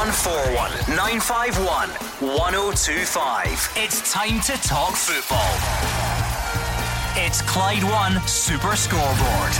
0141 951 1025. It's time to talk football. It's Clyde One Super Scoreboard.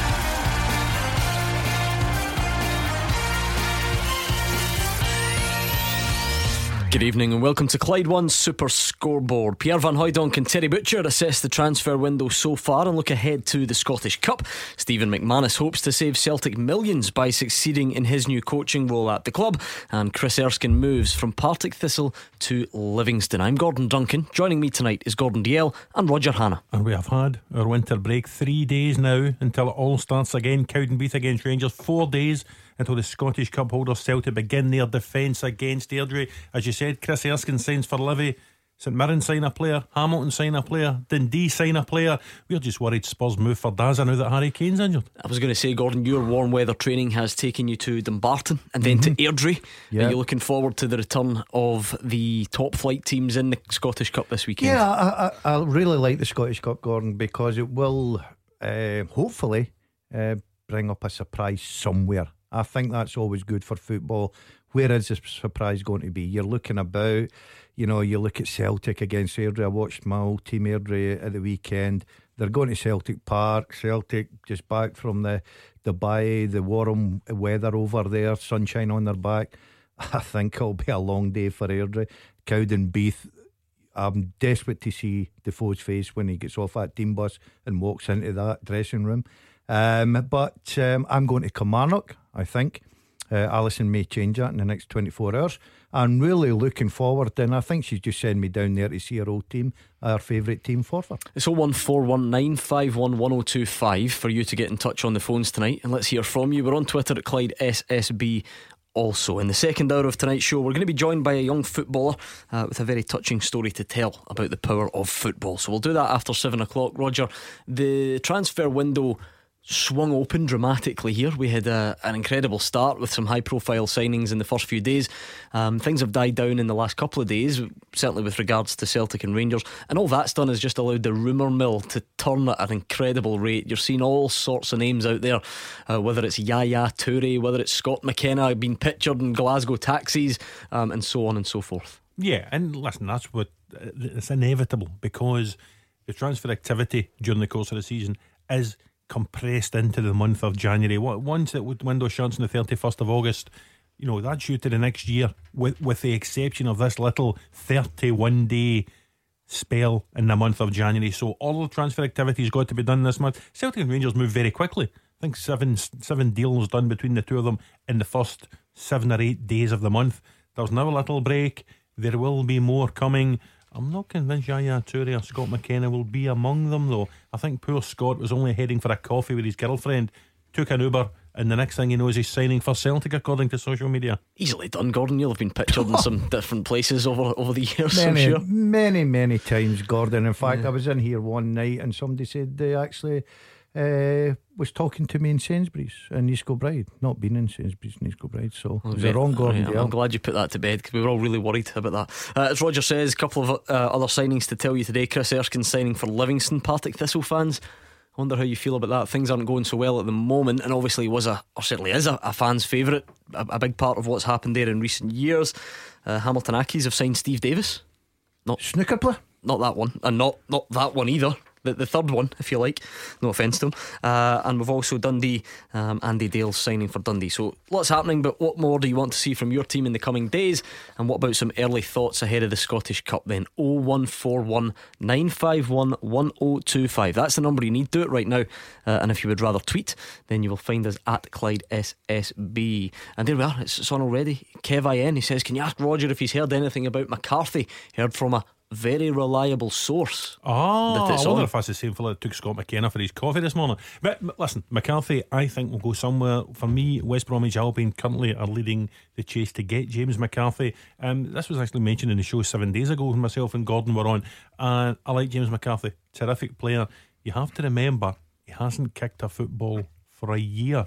Good evening and welcome to Clyde One Super Scoreboard. Pierre Van Hooijdonk and Terry Butcher assess the transfer window so far and look ahead to the Scottish Cup. Stephen McManus hopes to save Celtic millions by succeeding in his new coaching role at the club. And Chris Erskine moves from Partick Thistle to Livingston. I'm Gordon Duncan. Joining me tonight is Gordon Dalziel and Roger Hanna. And we have had our winter break. 3 days now until it all starts again. Cowdenbeath against Rangers. 4 days until the Scottish Cup holders Celtic begin their defence against Airdrie. As you said, Chris Erskine signs for Livy, St Mirren sign a player, Hamilton sign a player, Dundee sign a player. We're just worried Spurs move for Daza now that Harry Kane's injured. I was going to say, Gordon, your warm weather training has taken you to Dumbarton and then to Airdrie. Are you looking forward to the return of the top flight teams in the Scottish Cup this weekend? Yeah, I really like the Scottish Cup, Gordon, because it will hopefully bring up a surprise somewhere. I think that's always good for football. Where is the surprise going to be? You're looking about, you look at Celtic against Airdrie. I watched my old team Airdrie at the weekend. They're going to Celtic Park. Celtic just back from the Dubai, the warm weather over there, sunshine on their back. I think it'll be a long day for Airdrie. Cowdenbeath, I'm desperate to see Defoe's face when he gets off that team bus and walks into that dressing room. But I'm going to Kilmarnock, I think. Alison may change that in the next 24 hours. I'm really looking forward, and I think she's just sent me down there to see her old team, our favourite team, Forfar. It's 01419511025 for you to get in touch on the phones tonight, and let's hear from you. We're on Twitter at Clyde SSB. Also, in the second hour of tonight's show, we're going to be joined by a young footballer with a very touching story to tell about the power of football. So we'll do that after 7 o'clock. Roger, the transfer window swung open dramatically here. We had an incredible start with some high profile signings in the first few days. Things have died down in the last couple of days, certainly with regards to Celtic and Rangers, and all that's done is just allowed the rumour mill to turn at an incredible rate. You're seeing all sorts of names out there, whether it's Yaya Toure, whether it's Scott McKenna being pictured in Glasgow taxis, and so on and so forth. Yeah, and listen, that's what it's inevitable, because the transfer activity during the course of the season is compressed into the month of January. Once that window shuts on the 31st of August, that's due to the next year, with the exception of this little 31 day spell in the month of January. So all the transfer activity has got to be done this month. Celtic and Rangers move very quickly. I think seven deals done between the two of them in the first 7 or 8 days of the month. There's now a little break. There will be more coming. I'm not convinced Yaya Toure or Scott McKenna will be among them, though. I think poor Scott was only heading for a coffee with his girlfriend, took an Uber, and the next thing he knows he's signing for Celtic, according to social media. Easily done, Gordon. You'll have been pictured in some different places over the years, I'm sure. Many times, Gordon. In fact, I was in here one night and somebody said they actually was talking to me in Sainsbury's in East Kilbride. Not been in Sainsbury's in East Kilbride, so it was the wrong Gordon. I'm glad you put that to bed, because we were all really worried about that. As Roger says, a couple of other signings to tell you today. Chris Erskine signing for Livingston. Partick Thistle fans, I wonder how you feel about that. Things aren't going so well at the moment, and obviously certainly is a fan's favourite, a big part of what's happened there in recent years. Hamilton Accies have signed Steve Davis, not snooker player, not that one, and not that one either. The third one, if you like, no offence to him. And we've also Dundee, Andy Dale's signing for Dundee. So lots happening, but what more do you want to see from your team in the coming days? And what about some early thoughts ahead of the Scottish Cup then? 0141 951 1025. That's the number you need. Do it right now. And if you would rather tweet, then you will find us at Clyde SSB. And there we are, it's on already. Kev IN, he says, can you ask Roger if he's heard anything about McCarthy? Heard from a very reliable source. I wonder if that's the same fellow that took Scott McKenna for his coffee this morning. But listen, McCarthy, I think, will go somewhere. For me, West Bromwich Albion currently are leading the chase to get James McCarthy. This was actually mentioned in the show 7 days ago when myself and Gordon were on, and I like James McCarthy, terrific player. You have to remember, he hasn't kicked a football for a year.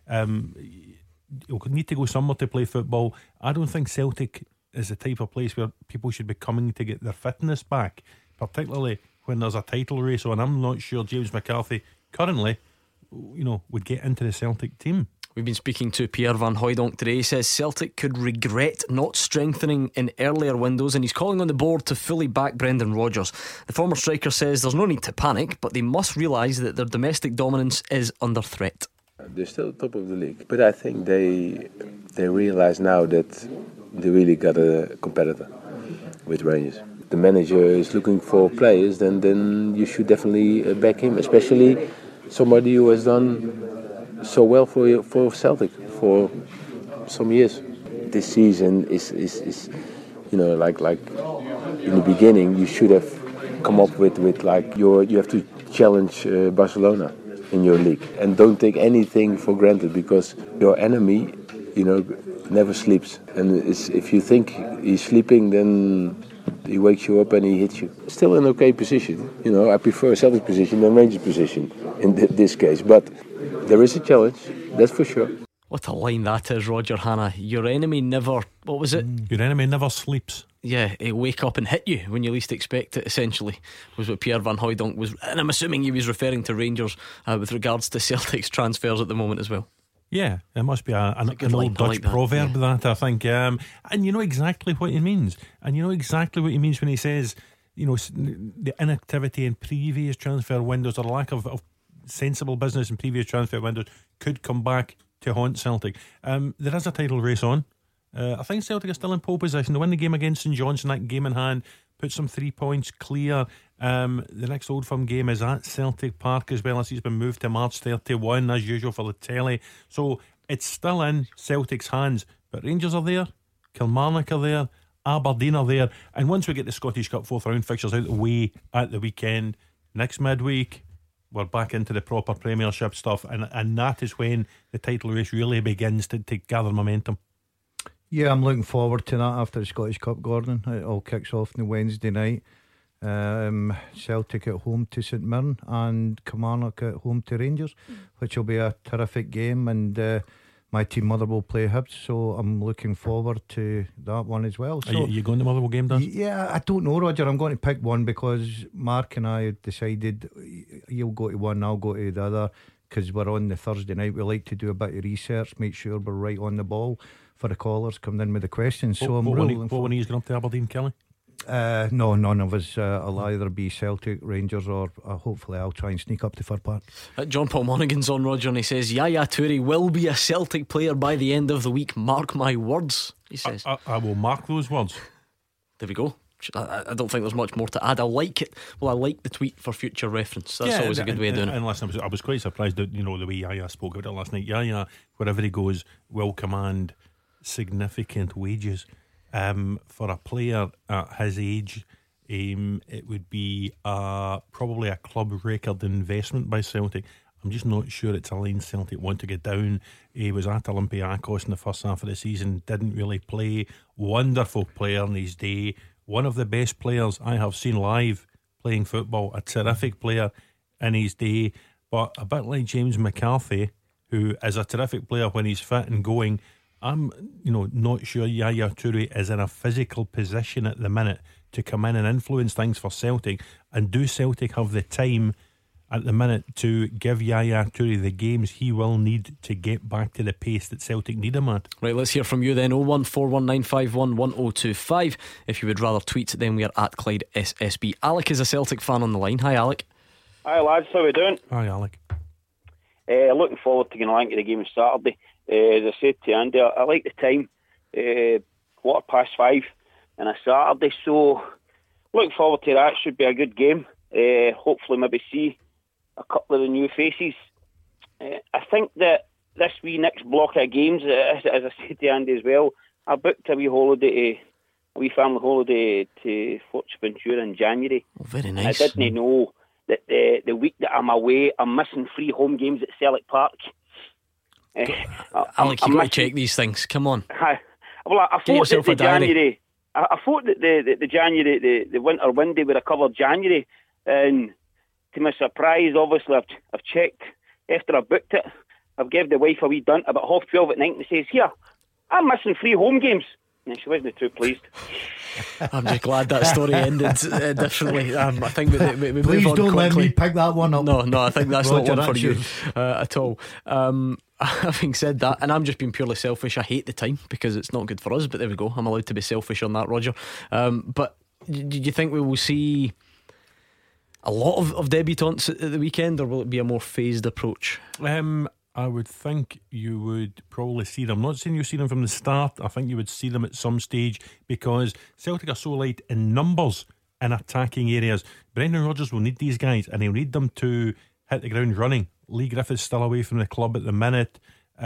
He'll need to go somewhere to play football. I don't think Celtic is the type of place where people should be coming to get their fitness back, particularly when there's a title race on. I'm not sure James McCarthy currently, would get into the Celtic team. We've been speaking to Pierre Van Hooijdonk today. He says Celtic could regret not strengthening in earlier windows, and he's calling on the board to fully back Brendan Rodgers. The former striker says there's no need to panic, but they must realise that their domestic dominance is under threat. They're still top of the league, but I think they realise now that they really got a competitor with Rangers. The manager is looking for players, then you should definitely back him, especially somebody who has done so well for Celtic for some years. This season is like in the beginning you should have come up with like you have to challenge Barcelona in your league, and don't take anything for granted, because your enemy never sleeps, and if you think he's sleeping, then he wakes you up and he hits you. Still an okay position. I prefer Celtic position than Rangers position in this case, but there is a challenge, that's for sure. What a line that is, Roger Hanna. Your enemy never... What was it? Your enemy never sleeps. Yeah, he'll wake up and hit you when you least expect it, essentially, was what Pierre Van Hooijdonk was. And I'm assuming he was referring to Rangers with regards to Celtic's transfers at the moment as well. Yeah, it must be an old Dutch like that, proverb, yeah. that I think. And you know exactly what he means. And you know exactly what he means when he says, the inactivity in previous transfer windows, or lack of sensible business in previous transfer windows, could come back to haunt Celtic. There is a title race on. I think Celtic are still in pole position. They win the game against St Johnstone, that game in hand, put some 3 points clear. The next Old Firm game is at Celtic Park as well, as he's been moved to March 31 as usual for the telly. So it's still in Celtic's hands. But Rangers are there, Kilmarnock are there, Aberdeen are there, and once we get the Scottish Cup 4th round fixtures out the way at the weekend, next midweek we're back into the proper Premiership stuff, and that is when the title race really begins to gather momentum. Yeah, I'm looking forward to that after the Scottish Cup, Gordon. It all kicks off on the Wednesday night. Celtic at home to St Mirren and Kilmarnock at home to Rangers, which will be a terrific game, and my team Motherwell play Hibs, so I'm looking forward to that one as well. So, are you going to Motherwell game, Dan? Yeah, I don't know, Roger. I'm going to pick one because Mark and I decided you'll go to one, I'll go to the other, because we're on the Thursday night. We like to do a bit of research, make sure we're right on the ball for the callers coming in with the questions. So I'm rolling. What when he's going up to Aberdeen, Kelly? No, none of us. I'll either be Celtic, Rangers, or hopefully I'll try and sneak up to Fir Park. John Paul Monaghan's on, Roger, and he says Yaya Toure will be a Celtic player by the end of the week. Mark my words, he says. I will mark those words. There we go. I don't think there's much more to add. I like it. Well, I like the tweet for future reference. That's always a good way of doing it. And listen, I was quite surprised that, the way Yaya spoke about it last night. Yaya, wherever he goes, will command significant wages. For a player at his age, it would be probably a club record investment by Celtic. I'm just not sure it's a line Celtic want to get down. He was at Olympiacos in the first half of the season, didn't really play. Wonderful player in his day, one of the best players I have seen live playing football, a terrific player in his day, but a bit like James McCarthy, who is a terrific player when he's fit and going. I'm not sure Yaya Toure is in a physical position at the minute to come in and influence things for Celtic. And do Celtic have the time at the minute to give Yaya Toure the games he will need to get back to the pace that Celtic need him at? Right, let's hear from you then. 01419511025. If you would rather tweet, then we are at Clyde SSB. Alec is a Celtic fan on the line. Hi, Alec. Hi, lads. How are we doing? Hi, Alec. Looking forward to getting along to the game on Saturday. As I said to Andy, I like the time, 5:15 on a Saturday, so looking forward to that. Should be a good game. Hopefully maybe see a couple of the new faces. I think that this next block of games, as I said to Andy as well, I booked a wee family holiday to Fuerteventura in January. Oh, very nice. I didn't know that the week that I'm away, I'm missing 3 home games at Celtic Park. Alec, you've got to check these things. Come on. I thought that the January. I thought that the January, the winter window would have covered January, and to my surprise, obviously I've checked after I booked it. I've given the wife a wee dunt about 12:30 at night and says, "Here, I'm missing 3 home games." And she wasn't too pleased. I'm just glad that story ended differently. I think we please move on don't quickly. let me pick that one up. No, I think that's Roger, not one for you at all. having said that, and I'm just being purely selfish, I hate the time because it's not good for us, but there we go, I'm allowed to be selfish on that, Roger. But do you think we will see a lot of debutantes at the weekend, or will it be a more phased approach? I would think you would probably see them. I'm not saying you see them from the start. I think you would see them at some stage, because Celtic are so light in numbers in attacking areas. Brendan Rodgers will need these guys, and he'll need them to hit the ground running. Lee Griffiths still away from the club at the minute.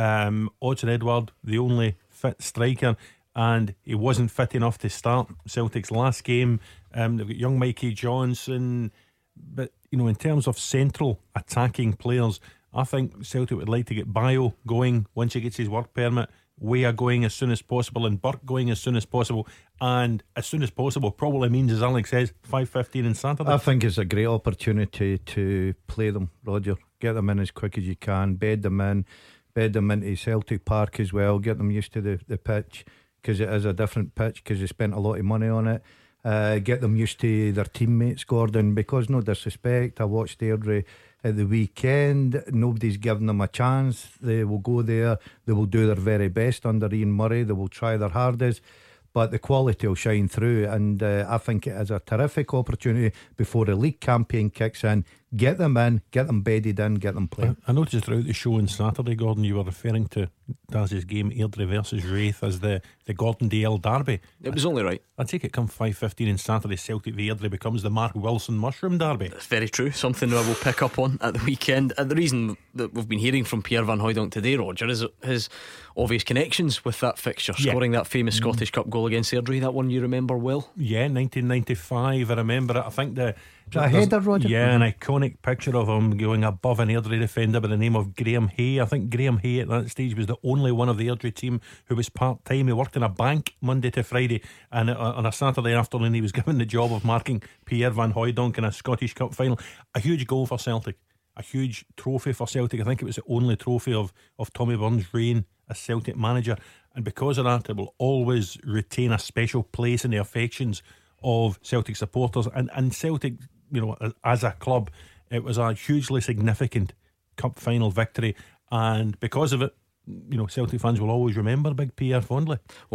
Odsonne Edouard, the only fit striker, and he wasn't fit enough to start Celtic's last game. They've got young Mikey Johnson, but in terms of central attacking players, I think Celtic would like to get Bayo going once he gets his work permit, Weah going as soon as possible, and Burke going as soon as possible. And as soon as possible probably means, as Alex says, 5:15 on Saturday. I think it's a great opportunity to play them, Roger. Get them in as quick as you can, bed them into Celtic Park as well, get them used to the pitch, because it is a different pitch, because they spent a lot of money on it. Get them used to their teammates, Gordon, because no disrespect, I watched Airdrie at the weekend, nobody's given them a chance. They will go there, they will do their very best under Ian Murray, they will try their hardest, but the quality will shine through. And I think it is a terrific opportunity before the league campaign kicks in. Get them in, get them bedded in, get them playing. I noticed throughout the show on Saturday, Gordon, you were referring to Daz's game Airdrie versus Wraith as the Gordon Dale derby. It was only right. I take it come 5:15 on Saturday, Celtic v Airdrie becomes the Mark Wilson Mushroom derby. That's very true, something I will pick up on at the weekend. The reason that we've been hearing from Pierre Van Hooijdonk today, Roger, is his obvious connections with that fixture, scoring that famous Scottish Cup goal against Airdrie, that one you remember well. Yeah, 1995, I remember it. I think is that a header, Roger? Yeah, an iconic picture of him going above an Airdrie defender by the name of Graham Hay. I think Graham Hay at that stage was the only one of the Airdrie team who was part-time. He worked in a bank Monday to Friday, and on a Saturday afternoon he was given the job of marking Pierre Van Hooijdonk in a Scottish Cup final. A huge goal for Celtic, a huge trophy for Celtic. I think it was the only trophy of Tommy Byrne's reign as Celtic manager, and because of that it will always retain a special place in the affections of Celtic supporters and Celtic, as a club. It was a hugely significant cup final victory, and because of it, Celtic fans will always remember Big Pierre fondly.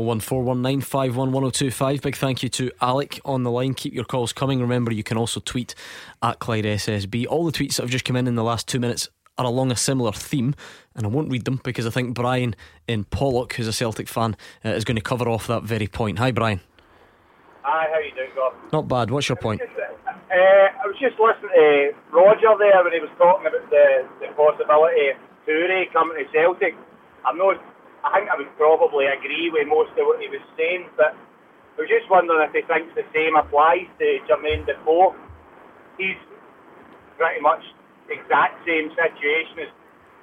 01419511025. Big thank you to Alec on the line. Keep your calls coming. Remember, you can also tweet at Clyde SSB. All the tweets that have just come in the last 2 minutes are along a similar theme, and I won't read them because I think Brian in Pollock, who's a Celtic fan, is going to cover off that very point. Hi Brian. Hi, how you doing, Gordon? Not bad, what's your point? I was just listening to Roger there when he was talking about the possibility of Toure coming to Celtic. I think I would probably agree with most of what he was saying, but I was just wondering if he thinks the same applies to Jermaine Defoe. He's pretty much exact same situation as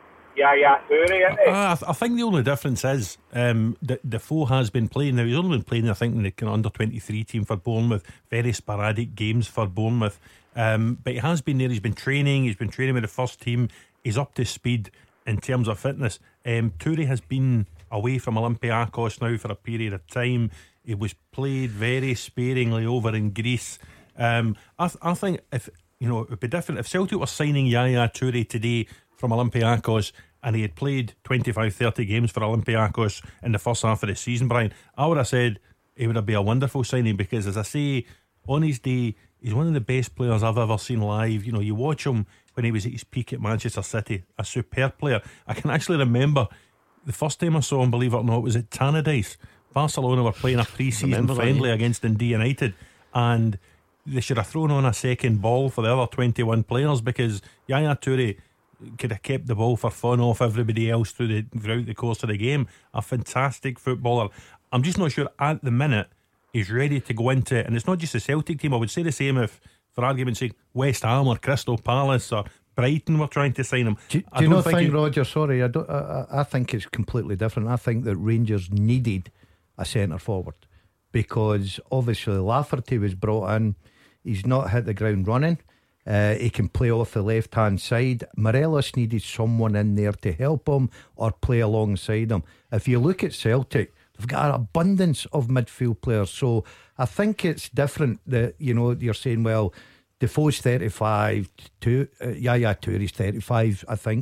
Toure, isn't he? I think the only difference is that Defoe has been playing. Now, he's only been playing, I think, in the kind of under-23 team for Bournemouth, very sporadic games for Bournemouth, but he has been there. He's been training with the first team. He's up to speed in terms of fitness. Toure has been away from Olympiacos now for a period of time. He was played very sparingly over in Greece. I think if it would be different if Celtic were signing Yaya Toure today from Olympiacos and he had played 25-30 games for Olympiacos in the first half of the season, Brian. I would have said he would have been a wonderful signing, because as I say, on his day, he's one of the best players I've ever seen live. You watch him when he was at his peak at Manchester City, a superb player. I can actually remember the first time I saw him, believe it or not, was at Tannadice. Barcelona were playing a pre-season friendly against Dundee United, and they should have thrown on a second ball for the other 21 players, because Yaya Toure could have kept the ball for fun off everybody else throughout the course of the game. A fantastic footballer. I'm just not sure at the minute he's ready to go into it. And it's not just the Celtic team. I would say the same if, for argument's sake, West Ham or Crystal Palace or Brighton were trying to sign him. Do you not think, Roger, sorry, I think it's completely different. I think that Rangers needed a centre forward, because obviously Lafferty was brought in. He's not hit the ground running. He can play off the left hand side. Morelos needed someone in there to help him or play alongside him. If you look at Celtic, they've got an abundance of midfield players. So I think it's different that, you're saying, well, Defoe's 35, Yaya Toure's 35, I think.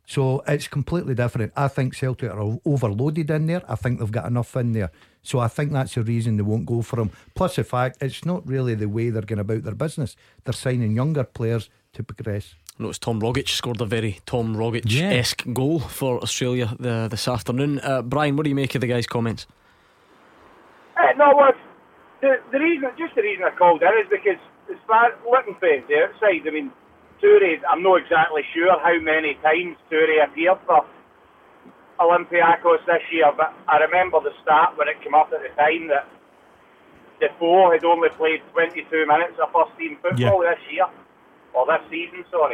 So it's completely different. I think Celtic are overloaded in there. I think they've got enough in there. So I think that's the reason they won't go for him. Plus the fact it's not really the way they're going about their business. They're signing younger players to progress. I noticed Tom Rogic scored a very Tom Rogic-esque goal for Australia this afternoon. Brian, what do you make of the guy's comments? No, what the reason I called in is because as far looking for the outside, I mean, Toure, I'm not exactly sure how many times Toure appeared for Olympiacos this year, but I remember the start when it came up at the time that Defoe had only played 22 minutes of first team football this year, or this season, sorry.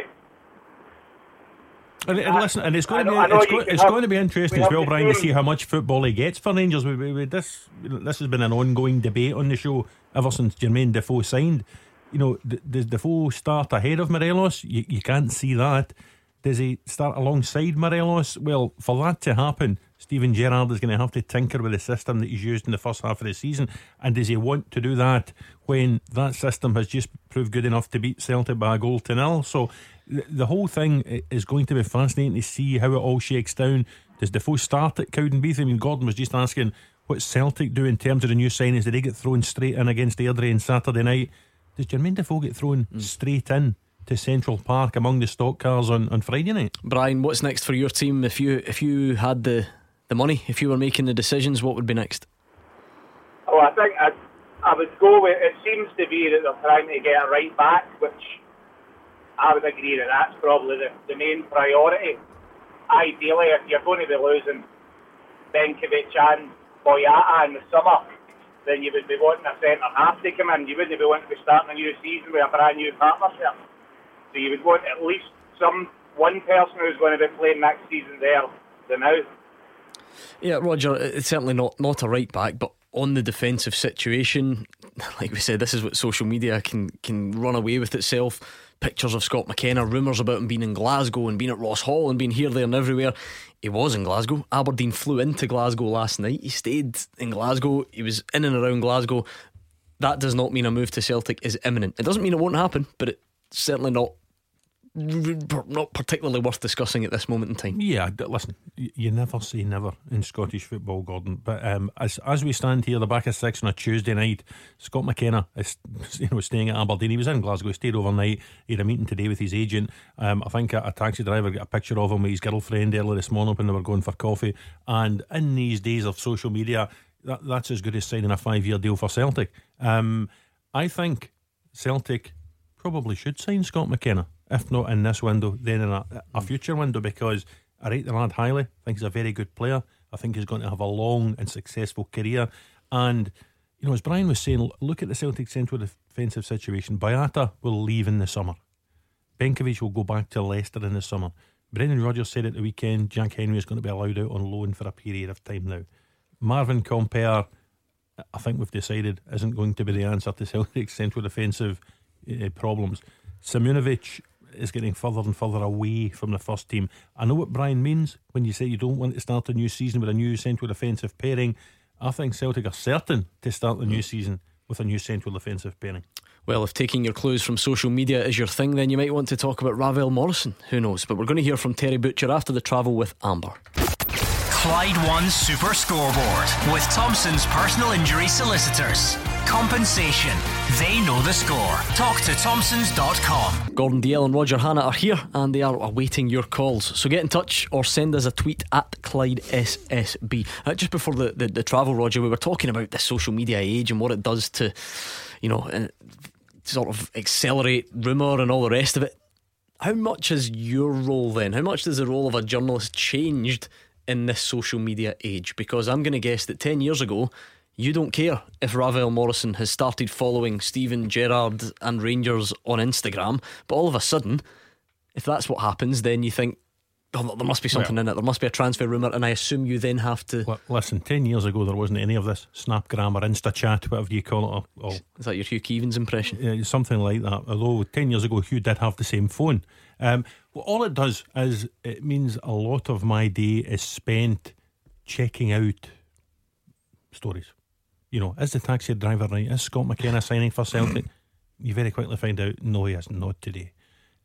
And listen, and it's going to be interesting as well, Brian, to see how much football he gets for Rangers. This has been an ongoing debate on the show ever since Jermaine Defoe signed. You know, does Defoe start ahead of Morelos? You can't see that. Does he start alongside Morelos? Well, for that to happen, Steven Gerrard is going to have to tinker with the system that he's used in the first half of the season. And does he want to do that when that system has just proved good enough to beat Celtic by a 1-0? So the whole thing is going to be fascinating to see how it all shakes down. Does Defoe start at Cowdenbeath? I mean, Gordon was just asking what Celtic do in terms of the new signings. Did they get thrown straight in against Airdrie on Saturday night? Does Jermaine Defoe get thrown straight in to Central Park among the stock cars on Friday night? Brian, what's next for your team? If you had the money, if you were making the decisions, what would be next? Well, I think I would go with, it seems to be that they're trying to get a right back, which I would agree that that's probably the main priority. Ideally, if you're going to be losing Benkovic and Boyata in the summer, then you would be wanting a centre half to come in. You wouldn't be wanting to be starting a new season with a brand new partnership. So you would want at least one person who's going to be playing next season there than now. Yeah, Roger, it's certainly not a right back, but on the defensive situation, like we said, this is what social media can run away with itself. Pictures of Scott McKenna, rumours about him being in Glasgow and being at Ross Hall and being here, there and everywhere. He was in Glasgow. Aberdeen flew into Glasgow last night. He stayed in Glasgow. He was in and around Glasgow. That does not mean a move to Celtic is imminent. It doesn't mean it won't happen, but it's certainly not particularly worth discussing at this moment in time. Yeah, listen, you never say never in Scottish football, Gordon. But as we stand here, the back of 6 on a Tuesday night, Scott McKenna is staying at Aberdeen. He was in Glasgow, he stayed overnight. He had a meeting today with his agent. I think a taxi driver got a picture of him with his girlfriend earlier this morning when they were going for coffee. And in these days of social media, that's as good as signing a 5-year deal for Celtic. I think Celtic probably should sign Scott McKenna. If not in this window, then in a future window, because I rate the lad highly. I think he's a very good player. I think he's going to have a long and successful career. And, you know, as Brian was saying, look at the Celtic central defensive situation. Boyata will leave in the summer. Benkovic will go back to Leicester in the summer. Brendan Rodgers said at the weekend Jack Henry is going to be allowed out on loan for a period of time now. Marvin Compere, I think we've decided, isn't going to be the answer to Celtic's central defensive problems. Simunovic is getting further and further away from the first team. I know what Brian means when you say you don't want to start a new season with a new central defensive pairing. I think Celtic are certain to start the new season with a new central defensive pairing. Well, if taking your clues from social media is your thing, then you might want to talk about Ravel Morrison. Who knows? But we're going to hear from Terry Butcher after the travel with Amber. Clyde One Super Scoreboard with Thompson's personal injury solicitors. Compensation. They know the score. Talk to Thompsons.com. Gordon Dalziel and Roger Hannah are here and they are awaiting your calls. So get in touch or send us a tweet at Clyde SSB. Just before the travel, Roger, we were talking about the social media age and what it does to, you know, sort of accelerate rumour and all the rest of it. How much is your role then? How much does the role of a journalist changed in this social media age? Because I'm going to guess that 10 years ago you don't care if Ravel Morrison has started following Steven Gerrard and Rangers on Instagram, but all of a sudden, if that's what happens, then you think, oh, there must be something in it, there must be a transfer rumour, and I assume you then have to... Well, listen, 10 years ago there wasn't any of this Snapgram or Instachat, whatever you call it. Is that your Hugh Keevins impression? Yeah, something like that. Although 10 years ago Hugh did have the same phone. Well, all it does is it means a lot of my day is spent checking out stories. You know, is the taxi driver right? Is Scott McKenna signing for Celtic? You very quickly find out, no, he is not today.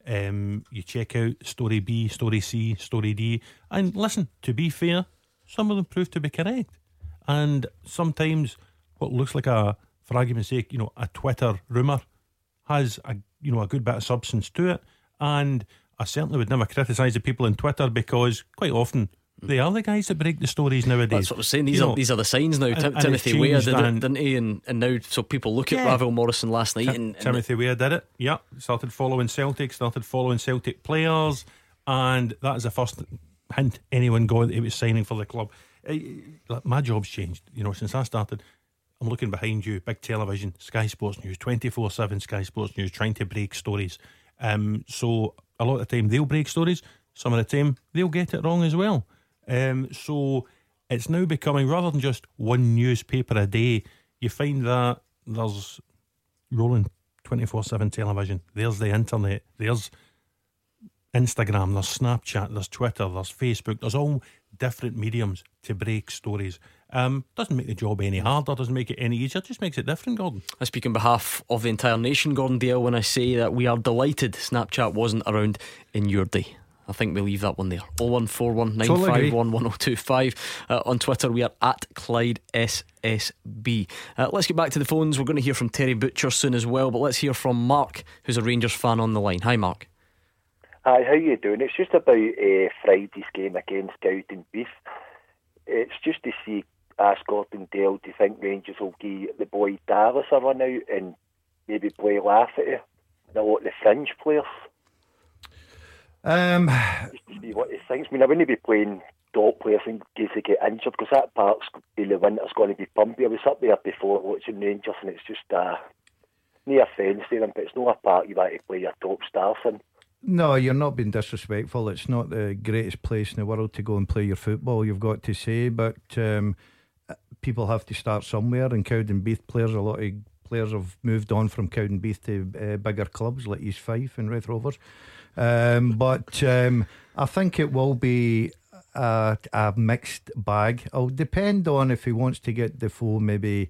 You check out story B, story C, story D, and listen, to be fair, some of them prove to be correct. And sometimes what looks like for argument's sake, a Twitter rumour has a good bit of substance to it. And I certainly would never criticise the people on Twitter, because quite often they are the guys that break the stories nowadays. That's what I was saying. These are the signs now. Timothy Weah did it, didn't he? And now, so people look at Ravel Morrison last night. Timothy Weah did it. Yeah, started following Celtic, started following Celtic players, and that is the first hint anyone got that he was signing for the club. My job's changed. Since I started. I'm looking behind you, big television, Sky Sports News, 24/7 Sky Sports News, trying to break stories. So a lot of the time they'll break stories. Some of the time they'll get it wrong as well. So it's now becoming, rather than just one newspaper a day, you find that there's rolling 24/7 television, there's the internet, there's Instagram, there's Snapchat, there's Twitter, there's Facebook, there's all different mediums to break stories. Doesn't make the job any harder, doesn't make it any easier, just makes it different, Gordon. I speak on behalf of the entire nation, Gordon Dale, when I say that we are delighted Snapchat wasn't around in your day. I think we'll leave that one there. 01419511025. On Twitter we are at Clyde SSB. Let's get back to the phones. We're going to hear from Terry Butcher soon as well, but let's hear from Mark, who's a Rangers fan, on the line. Hi, Mark. Hi, how you doing? It's just about Friday's game against Cowdenbeath. It's just to ask Gordon Dale, do you think Rangers will give the boy Dallas a run out and maybe play Lafferty and a lot of the fringe players? Just to see what he thinks. I wouldn't be playing top players in case they get injured, because that park's in the winter's going to be pumpy. I was up there before watching Rangers, and it's just no offence to them, but it's not a park you want to play your top stars in. No, you're not being disrespectful. It's not the greatest place in the world to go and play your football, you've got to say, but people have to start somewhere, and Cowdenbeath players, a lot of players have moved on from Cowdenbeath to bigger clubs like East Fife and Raith Rovers. But I think it will be a mixed bag. It'll depend on if he wants to get Defoe maybe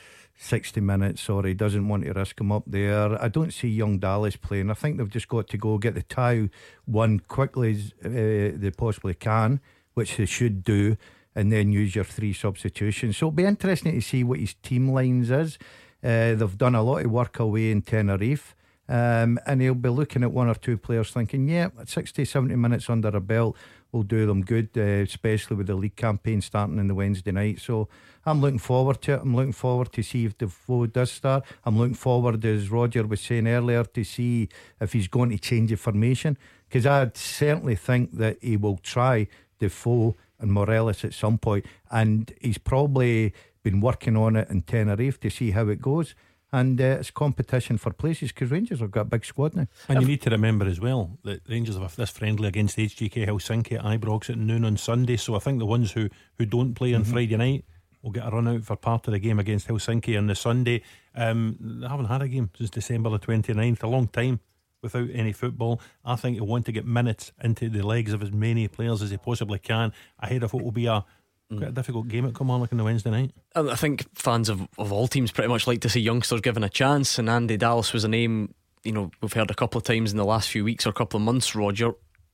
60 minutes or he doesn't want to risk him up there. I don't see young Dallas playing. I think they've just got to go get the tie won quickly as they possibly can, which they should do, and then use your 3 substitutions. So it'll be interesting to see what his team lines is. They've done a lot of work away in Tenerife. And he'll be looking at 1 or 2 players thinking, 60-70 minutes under a belt will do them good, especially with the league campaign starting on the Wednesday night. So I'm looking forward to it. I'm looking forward to see if Defoe does start. I'm looking forward, as Roger was saying earlier, to see if he's going to change the formation, because I certainly think that he will try Defoe and Morelos at some point, and he's probably been working on it in Tenerife to see how it goes. And it's competition for places, because Rangers have got a big squad now. And you need to remember as well that Rangers have this friendly against HGK Helsinki at Ibrox at noon on Sunday. So I think the ones who don't play on Friday night will get a run out for part of the game against Helsinki on the Sunday. They haven't had a game since December the 29th, a long time without any football. I think he'll want to get minutes into the legs of as many players as he possibly can ahead of what will be quite a difficult game at Kilmarnock on the Wednesday night. I think fans of all teams pretty much like to see youngsters given a chance, and Andy Dallas was a name we've heard a couple of times in the last few weeks or couple of months, Roger.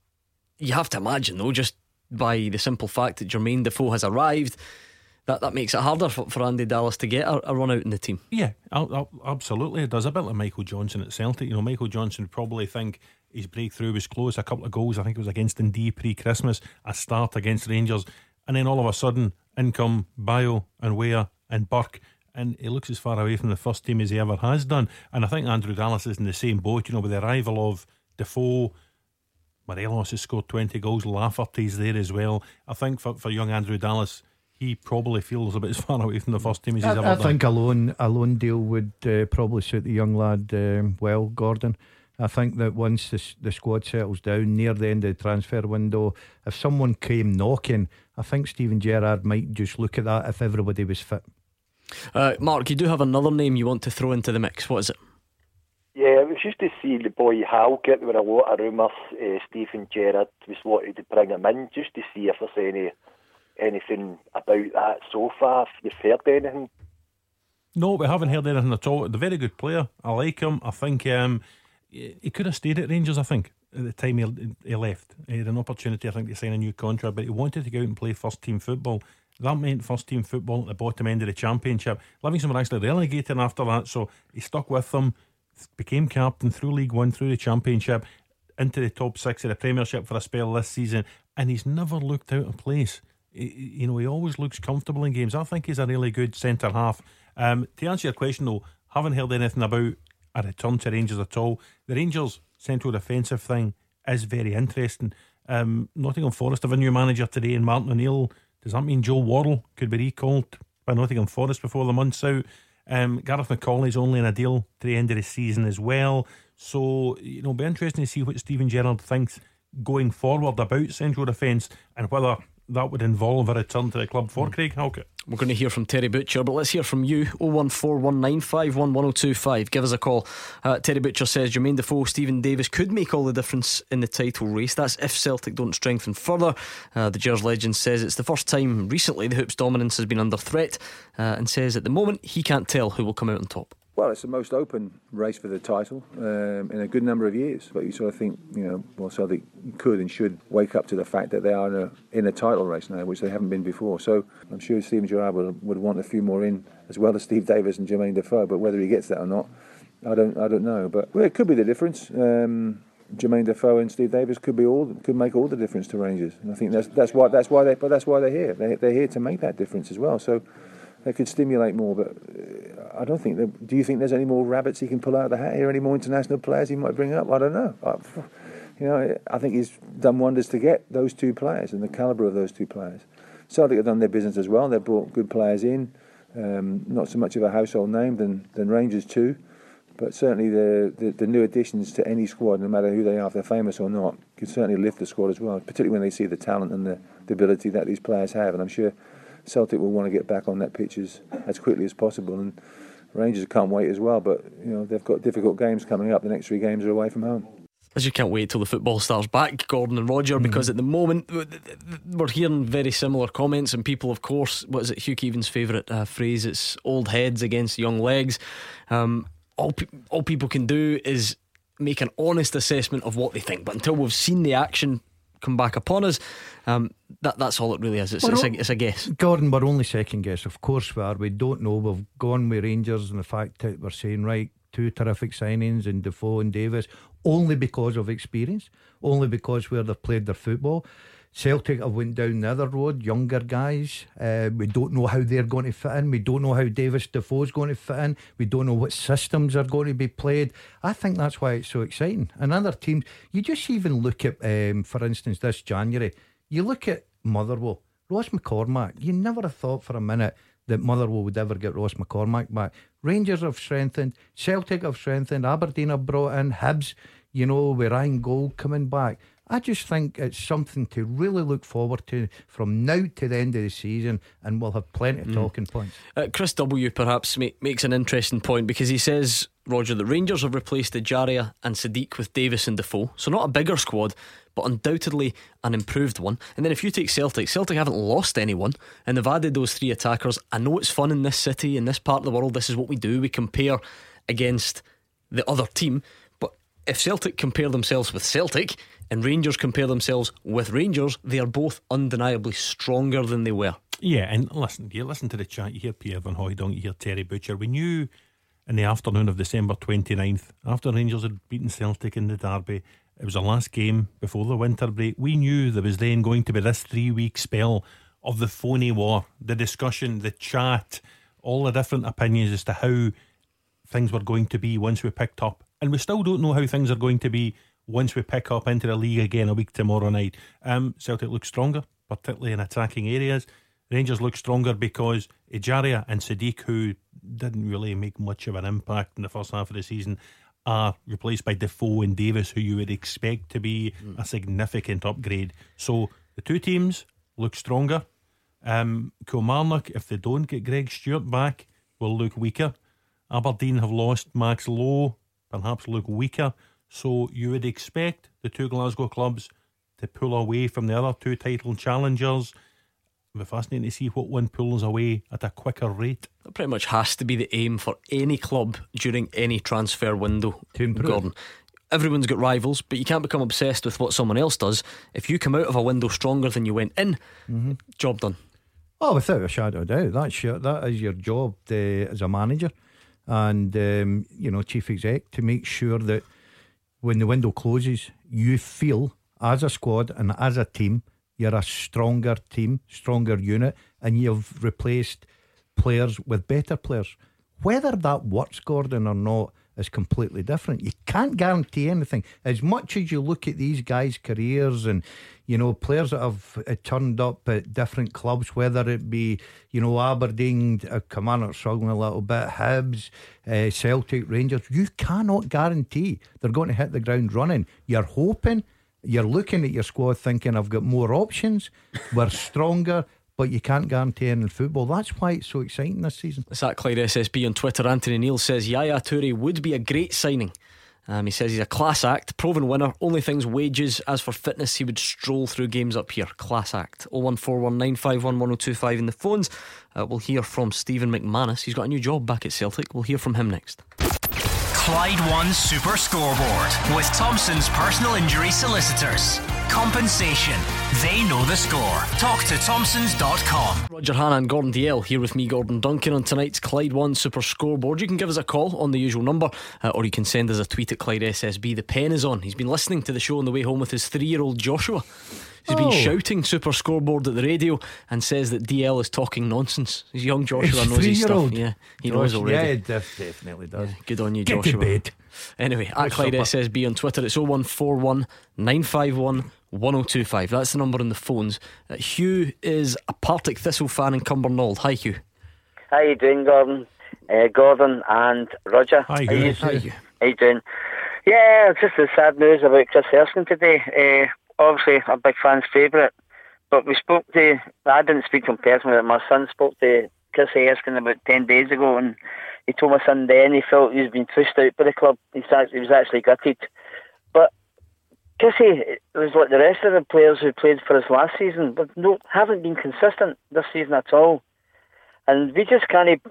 You have to imagine though, just by the simple fact that Jermaine Defoe has arrived, that makes it harder for Andy Dallas to get a run out in the team. Yeah, absolutely it does. A bit like Michael Johnson at Celtic. Michael Johnson would probably think his breakthrough was close. A couple of goals, I think it was against Dundee pre-Christmas, a start against Rangers, and then all of a sudden in come Bayo and Weah and Burke, and he looks as far away from the first team as he ever has done. And I think Andrew Dallas is in the same boat, with the arrival of Defoe. Morelos has scored 20 goals, Lafferty's there as well. I think for young Andrew Dallas, he probably feels a bit as far away from the first team as he's ever done. I think a loan deal would probably suit the young lad well, Gordon. I think that once the squad settles down near the end of the transfer window, if someone came knocking, I think Steven Gerrard might just look at that if everybody was fit. Mark, you do have another name you want to throw into the mix. What is it? Yeah, it was just to see the boy Halkett. There were a lot of rumours. Steven Gerrard was wanting to bring him in, just to see if there's anything about that so far. If you've heard anything? No, we haven't heard anything at all. He's a very good player. I like him. I think he could have stayed at Rangers, I think, at the time he left. He had an opportunity, I think, to sign a new contract, but he wanted to go out and play first team football. That meant first team football at the bottom end of the Championship. Livingston were actually relegated after that, so he stuck with them, became captain through League One, through the Championship, into the top 6 of the Premiership for a spell this season, and he's never looked out of place. He always looks comfortable in games. I think he's a really good centre half. To answer your question though, haven't heard anything about a return to Rangers at all. The Rangers central defensive thing is very interesting. Nottingham Forest have a new manager today in Martin O'Neill. Does that mean Joe Worrell could be recalled by Nottingham Forest before the month's out? Gareth McCauley's only in a deal to the end of the season as well. So, it'll be interesting to see what Stephen Gerrard thinks going forward about central defence and whether that would involve a return to the club for Craig Halkett. We're going to hear from Terry Butcher, but let's hear from you. 01419511025. Give us a call. Terry Butcher says Jermaine Defoe, Stephen Davis could make all the difference in the title race. That's if Celtic don't strengthen further. The Gers legend says it's the first time recently the Hoops dominance has been under threat, and says at the moment he can't tell who will come out on top. Well, it's the most open race for the title in a good number of years. But you sort of think, Celtic could and should wake up to the fact that they are in a title race now, which they haven't been before. So I'm sure Steven Gerrard would want a few more in, as well as Steve Davis and Jermaine Defoe. But whether he gets that or not, I don't know. But it could be the difference. Jermaine Defoe and Steve Davis could make all the difference to Rangers. And I think that's why they're here. They're here to make that difference as well. So they could stimulate more, but I don't think. Do you think there's any more rabbits he can pull out of the hat here? Any more international players he might bring up? I don't know. I think he's done wonders to get those two players and the calibre of those two players. Celtic have done their business as well. They've brought good players in. Not so much of a household name than Rangers too, but certainly the new additions to any squad, no matter who they are, if they're famous or not, could certainly lift the squad as well. Particularly when they see the talent and the ability that these players have, and I'm sure Celtic will want to get back on that pitch as quickly as possible, and Rangers can't wait as well. But they've got difficult games coming up. The next 3 games are away from home. As you can't wait till the football starts back, Gordon and Roger, because at the moment we're hearing very similar comments, and people, of course, what is it, Hugh Keevan's favourite phrase, it's old heads against young legs. All people can do is make an honest assessment of what they think, but until we've seen the action come back upon us, that's all it really is. It's a guess. Gordon, we're only second guess. Of course we are. We don't know. We've gone with Rangers, and the fact that we're saying, right, 2 terrific signings in Defoe and Davis, only because of experience, only because where they've played their football. Celtic have went down the other road, younger guys. We don't know how they're going to fit in. We don't know how Davis Defoe's going to fit in. We don't know what systems are going to be played. I think that's why it's so exciting. And other teams, you just even look at, for instance, this January, you look at Motherwell, Ross McCormack. You never have thought for a minute that Motherwell would ever get Ross McCormack back. Rangers have strengthened, Celtic have strengthened, Aberdeen have brought in Hibs, with Ryan Gold coming back. I just think it's something to really look forward to from now to the end of the season, and we'll have plenty of talking points. Chris W perhaps makes an interesting point, because he says, Roger, the Rangers have replaced Ejaria and Sadiq with Davis and Defoe, so not a bigger squad, but undoubtedly an improved one. And then if you take Celtic haven't lost anyone, and they've added those 3 attackers. I know it's fun in this city, in this part of the world, this is what we do, we compare against the other team. But if Celtic compare themselves with Celtic and Rangers compare themselves with Rangers, they are both undeniably stronger than they were. Yeah, and you listen to the chat, you hear Pierre Van Hooijdonk, you hear Terry Butcher. We knew in the afternoon of December 29th, after Rangers had beaten Celtic in the derby, it was the last game before the winter break. We knew there was then going to be this 3-week spell of the phony war, the discussion, the chat, all the different opinions as to how things were going to be once we picked up. And we still don't know how things are going to be once we pick up into the league again a week tomorrow night. Celtic looks stronger, particularly in attacking areas. Rangers look stronger because Ejaria and Sadiq, who didn't really make much of an impact in the first half of the season, are replaced by Defoe and Davis, who you would expect to be a significant upgrade. So the 2 teams look stronger. Kilmarnock, if they don't get Greg Stewart back, will look weaker. Aberdeen have lost Max Lowe, perhaps look weaker. So you would expect the 2 Glasgow clubs to pull away from the other 2 title challengers. It'll be fascinating to see what one pulls away at a quicker rate. That pretty much has to be the aim for any club during any transfer window, to improve. Gordon. everyone's got rivals, but you can't become obsessed with what someone else does. If you come out of a window stronger than you went in, job done. Oh, without a shadow of doubt, that is your job as a manager and chief exec, to make sure that when the window closes, you feel as a squad and as a team you're a stronger team, stronger unit, and you've replaced players with better players. Whether that works, Gordon, or not is completely different. You can't guarantee anything. As much as you look at these guys' careers and players that have turned up at different clubs, whether it be Aberdeen, Kilmarnock struggling a little bit, Hibs, Celtic, Rangers, you cannot guarantee they're going to hit the ground running. You're hoping, you're looking at your squad thinking, I've got more options, we're stronger, but you can't guarantee any in football. That's why it's so exciting this season. It's at Clyde SSB on Twitter. Anthony Neal says Yaya Toure would be a great signing. He says he's a class act, proven winner, only things wages. As for fitness, he would stroll through games up here. Class act. 01419511025 in the phones. We'll hear from Stephen McManus. He's got a new job back at Celtic. We'll hear from him next. Clyde One Super Scoreboard with Thompson's personal injury solicitors. Compensation. They know the score. Talk to Thompsons.com. Roger Hanna and Gordon Dalziel here with me, Gordon Duncan, on tonight's Clyde One Super Scoreboard. You can give us a call on the usual number, or you can send us a tweet at Clyde SSB. The pen is on. He's been listening to the show on the way home with his 3-year-old Joshua. He's been shouting Super Scoreboard at the radio and says that DL is talking nonsense. His young Joshua knows his stuff. Yeah, he knows already. Yeah, it definitely does. Yeah, good on you, Get Joshua. to bed. Anyway, at Clyde SSB on Twitter, it's 0141 951 1025. That's the number on the phones. Hugh is a Partick Thistle fan in Cumbernauld. Hi, Hugh. How you doing, Gordon? Gordon and Roger. Hi, Hugh. How you doing? Yeah, it's just the sad news about Chris Erskine today. Obviously, a big fan's favourite, but I didn't speak to him personally, but my son spoke to Chris Erskine about 10 days ago, and he told my son then he felt he was being pushed out by the club. He was actually gutted. But Kissy was like the rest of the players who played for us last season, but haven't been consistent this season at all. And we just can't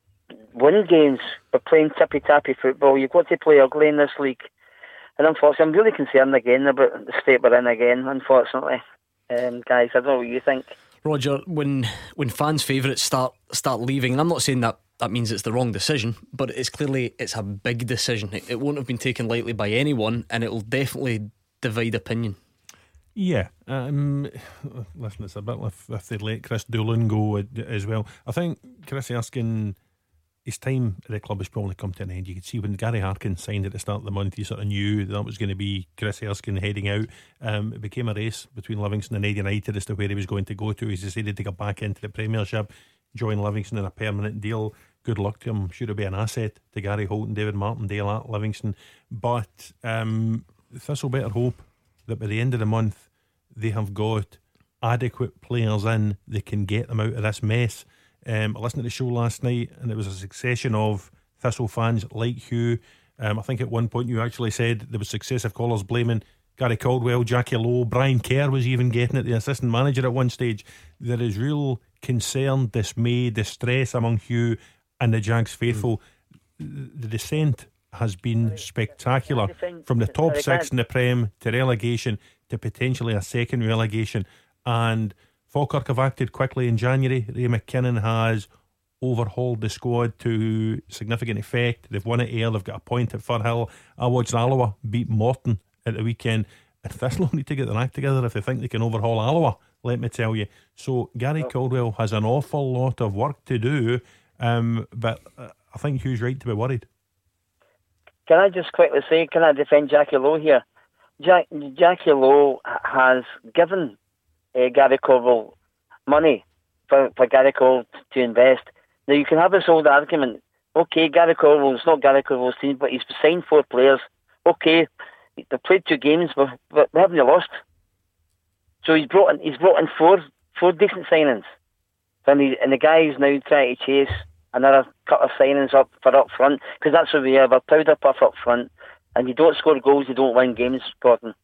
win games by playing tippy-tappy football. You've got to play ugly in this league. And unfortunately, I'm really concerned again about the state we're in again, unfortunately. Guys, I don't know what you think. Roger, when fans' favourites start leaving, and I'm not saying that means it's the wrong decision, but it's a big decision. It won't have been taken lightly by anyone, and it will definitely divide opinion. Yeah, listen, it's a bit if they let Chris Doolan go as well. I think Chris Erskine, his time at the club has probably come to an end. You could see when Gary Harkin signed at the start of the month, you sort of knew that was going to be Chris Erskine heading out. It became a race between Livingston and Ayr United as to where he was going to go to. He's decided to go back into the Premiership, join Livingston in a permanent deal. Good luck to him. Should have been an asset to Gary Holt and David Martindale at Livingston. But Thistle better hope that by the end of the month they have got adequate players in that can get them out of this mess. I listened to the show last night and it was a succession of Thistle fans like Hugh. I think at one point you actually said there was successive callers blaming Gary Caldwell, Jackie Lowe, Brian Kerr was even getting it, the assistant manager at one stage. There is real concern, dismay, distress among Hugh and the Jags faithful. The descent has been spectacular, from the top six in the Prem to relegation to potentially a second relegation. And Falkirk have acted quickly in January. Ray McKinnon has overhauled the squad to significant effect. They've won at Ayr, they've got a point at Firhill. I watched Alloa beat Morton at the weekend, and Thistle need to get their act together if they think they can overhaul Alloa, let me tell you. So Gary Caldwell has an awful lot of work to do, but I think Hugh's right to be worried. Can I just quickly say, can I defend Jackie Lowe here? Jackie Lowe has given Gary Caldwell money for Gary Caldwell to invest. Now you can have this old argument, okay, Gary Caldwell, it's not Gary Caldwell's team, but he's signed 4 players. Okay, they played 2 games, but they haven't lost. So he's brought in four decent signings. And the guy is now trying to chase another couple of signings up front, because that's what we have, a powder puff up front. And you don't score goals, you don't win games, Gordon.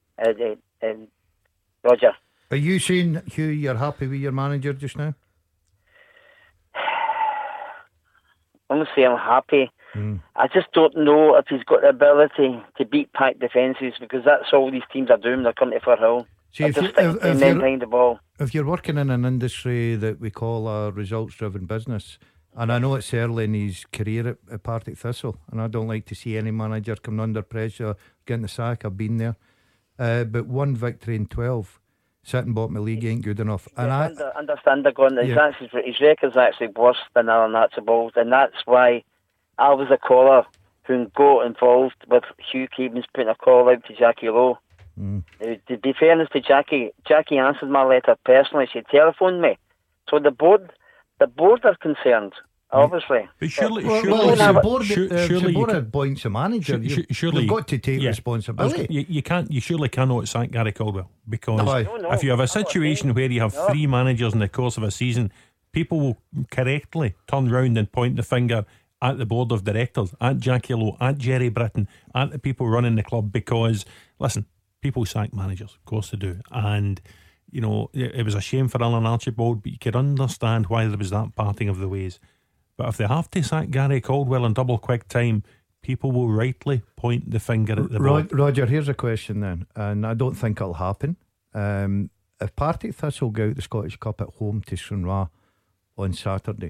Roger. Are you saying, Hugh, you're happy with your manager just now? I'm going to say I'm happy. I just don't know if he's got the ability to beat packed defences, because that's all these teams are doing. They're coming to Firhill. See, if behind the ball. If you're working in an industry that we call a results-driven business, and I know it's early in his career at Partick Thistle, and I don't like to see any manager coming under pressure, getting the sack. I've been there, but 1 victory in 12, sitting bottom of the league ain't good enough. And I understand they're going. His record's actually worse than Alan Archibald, and that's why I was a caller who got involved with Hugh Keevins putting a call out to Jackie Lowe. To be fairness to Jackie answered my letter personally. She telephoned me, so the board are concerned, obviously. But surely the board appoints a manager. Surely you've got to take responsibility. You surely cannot sack Gary Caldwell, because if you have a situation where you have 3 managers in the course of a season, people will correctly turn round and point the finger at the board of directors, at Jackie Lowe, at Jerry Britton, at the people running the club, because listen, people sack managers, of course they do, and you know, it was a shame for Alan Archibald, but you could understand why there was that parting of the ways. But if they have to sack Gary Caldwell in double quick time, people will rightly point the finger at the board. Roger, here's a question then, and I don't think it'll happen. If Partick Thistle go out the Scottish Cup at home to Stranraer on Saturday,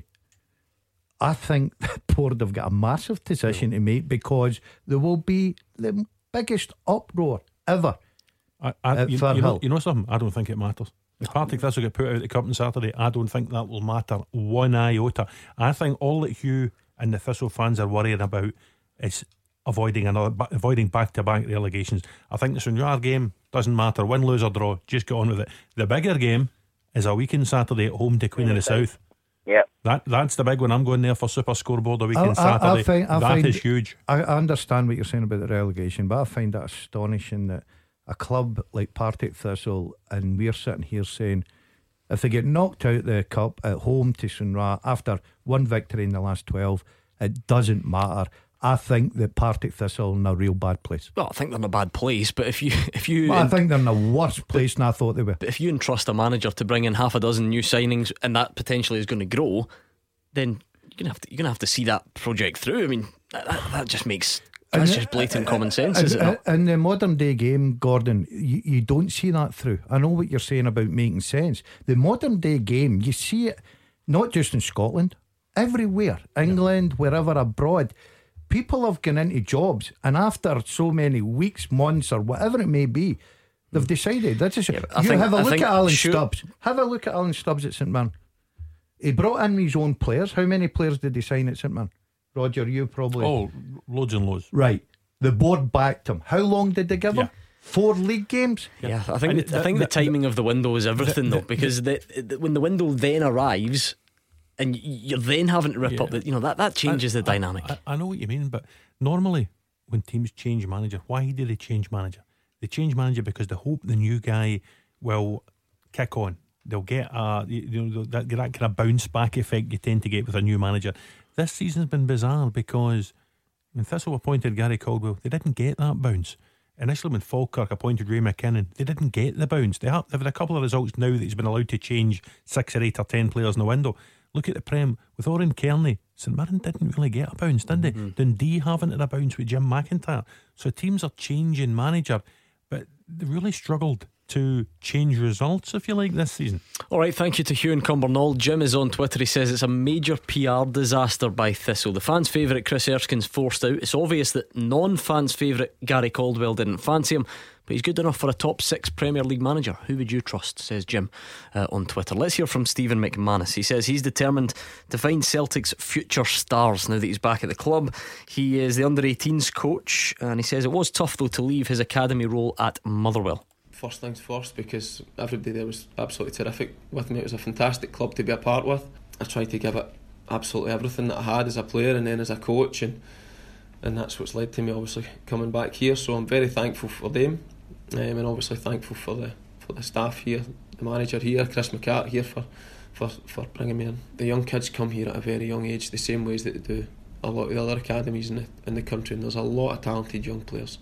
I think the board have got a massive decision to make, because there will be the biggest uproar ever. You know something? I don't think it matters. If Partick Thistle get put out of the cup on Saturday, I don't think that will matter one iota. I think all that Hugh and the Thistle fans are worrying about is avoiding back-to-back relegations. I think the Stranraer game doesn't matter, win, lose or draw, just get on with it. The bigger game is a weekend Saturday at home to Queen of the South. Yeah, that's the big one. I'm going there for Super Scoreboard a weekend Saturday. That is huge. I understand what you're saying about the relegation, but I find that astonishing that a club like Partick Thistle, and we're sitting here saying if they get knocked out the cup at home to Stranraer after 1 victory in the last 12, it doesn't matter. I think that Partick Thistle are in a real bad place. Well, I think they're in a bad place, but if you I think they're in a worse place than I thought they were. But if you entrust a manager to bring in half a dozen new signings, and that potentially is going to grow, then you're gonna have to see that project through. I mean, that just makes. That's just blatant common sense, isn't it? In the modern day game, Gordon, you don't see that through. I know what you're saying about making sense. The modern day game, you see it not just in Scotland, everywhere, England, wherever, abroad. People have gone into jobs, and after so many weeks, months, or whatever it may be, they've decided that's just. Have a look at Alan Stubbs. Have a look at Alan Stubbs at St Mirren. He brought in his own players. How many players did he sign at St Mirren? Roger, you probably. Oh, loads and loads. Right. The board backed him. How long did they give him? 4 league games? Yeah, I think the timing of the window is everything, though, because when the window then arrives and you're then having to rip up that changes the dynamic. I know what you mean, but normally when teams change manager, why do they change manager? They change manager because they hope the new guy will kick on. They'll get that kind of bounce back effect you tend to get with a new manager. This season's been bizarre because when Thistle appointed Gary Caldwell, they didn't get that bounce. Initially when Falkirk appointed Ray McKinnon, they didn't get the bounce. They've had a couple of results now that he's been allowed to change 6 or 8 or 10 players in the window. Look at the Prem with Oran Kearney. St Mirren didn't really get a bounce, did they? Dundee haven't had a bounce with Jim McIntyre. So teams are changing manager, but they really struggled to change results, if you like, this season. Alright, thank you to Hugh and Cumbernauld. Jim is on Twitter. He says it's a major PR disaster by Thistle. The fans' favourite Chris Erskine's forced out. It's obvious that non-fans' favourite Gary Caldwell didn't fancy him, but he's good enough for a top 6 Premier League manager. Who would you trust, says Jim on Twitter. Let's hear from Stephen McManus. He says he's determined to find Celtic's future stars now that he's back at the club. He is the under-18s coach, and he says it was tough though to leave his academy role at Motherwell. First things first, because everybody there was absolutely terrific with me. It was a fantastic club to be a part with. I tried to give it absolutely everything that I had as a player and then as a coach, and that's what's led to me obviously coming back here. So I'm very thankful for them, and obviously thankful for the staff here, the manager here, Chris McCart here for bringing me in. The young kids come here at a very young age, the same ways that they do a lot of the other academies in the country, and there's a lot of talented young players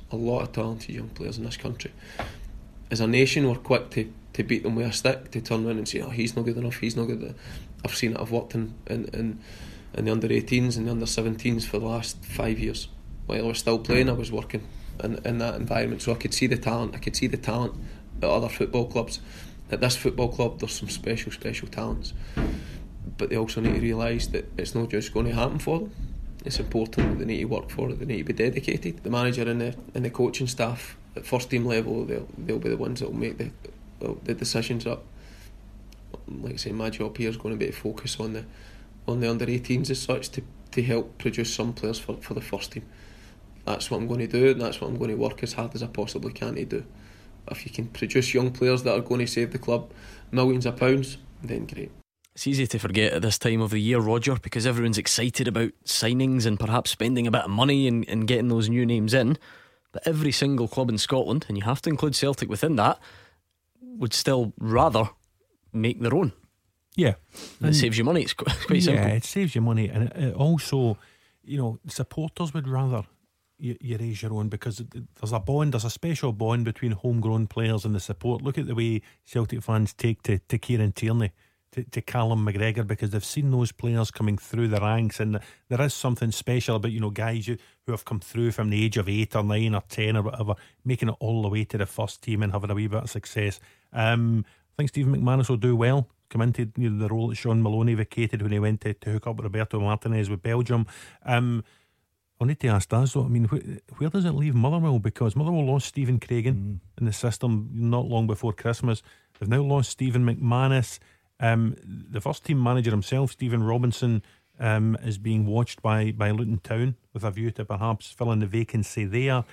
in this country. As a nation, we're quick to beat them with a stick, to turn around and say, oh, he's not good enough, he's not good enough. I've seen it, I've worked in in the under-18s and the under-17s for the last 5 years. While I was still playing, I was working in that environment, so I could see the talent. I could see the talent at other football clubs. At this football club, there's some special talents, but they also need to realise that it's not just going to happen for them. It's important that they need to work for it. They need to be dedicated. The manager and the coaching staff at first team level, they'll be the ones that will make the decisions up. Like I say, my job here is going to be to focus on the under-18s as such, to help produce some players for the first team. That's what I'm going to do, and that's what I'm going to work as hard as I possibly can to do. If you can produce young players that are going to save the club millions of pounds, then great. It's easy to forget at this time of the year, Roger, because everyone's excited about signings and perhaps spending a bit of money and getting those new names in. But every single club in Scotland, and you have to include Celtic within that, would still rather make their own. Yeah. And it saves you money. It's quite simple. Yeah, it saves you money. And it also, supporters would rather you raise your own, because there's a bond, there's a special bond between homegrown players and the support. Look at the way Celtic fans take to Kieran Tierney, to Callum McGregor, because they've seen those players coming through the ranks, and there is something special about guys who have come through from the age of 8 or 9 or 10 or whatever, making it all the way to the first team and having a wee bit of success. I think Stephen McManus will do well. Come into the role that Sean Maloney vacated when he went to hook up with Roberto Martinez with Belgium. I'll need to ask Daz though, where does it leave Motherwell? Because Motherwell lost Stephen Craigan in the system not long before Christmas. They've now lost Stephen McManus. The first team manager himself, Stephen Robinson, is being watched by Luton Town with a view to perhaps filling the vacancy there.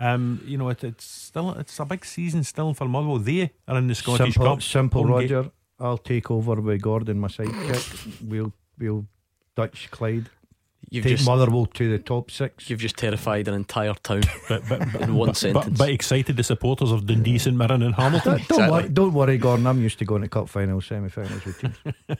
It's a big season still for Motherwell. They are in the Scottish Cup. Simple, Roger. I'll take over with Gordon, my sidekick. We'll Dutch Clyde. Take Motherwell to the top 6. You've just terrified an entire town in one sentence. But excited the supporters of Dundee, St Mirren and Hamilton. Don't worry, Gordon. I'm used to going to cup finals, semi-finals with teams.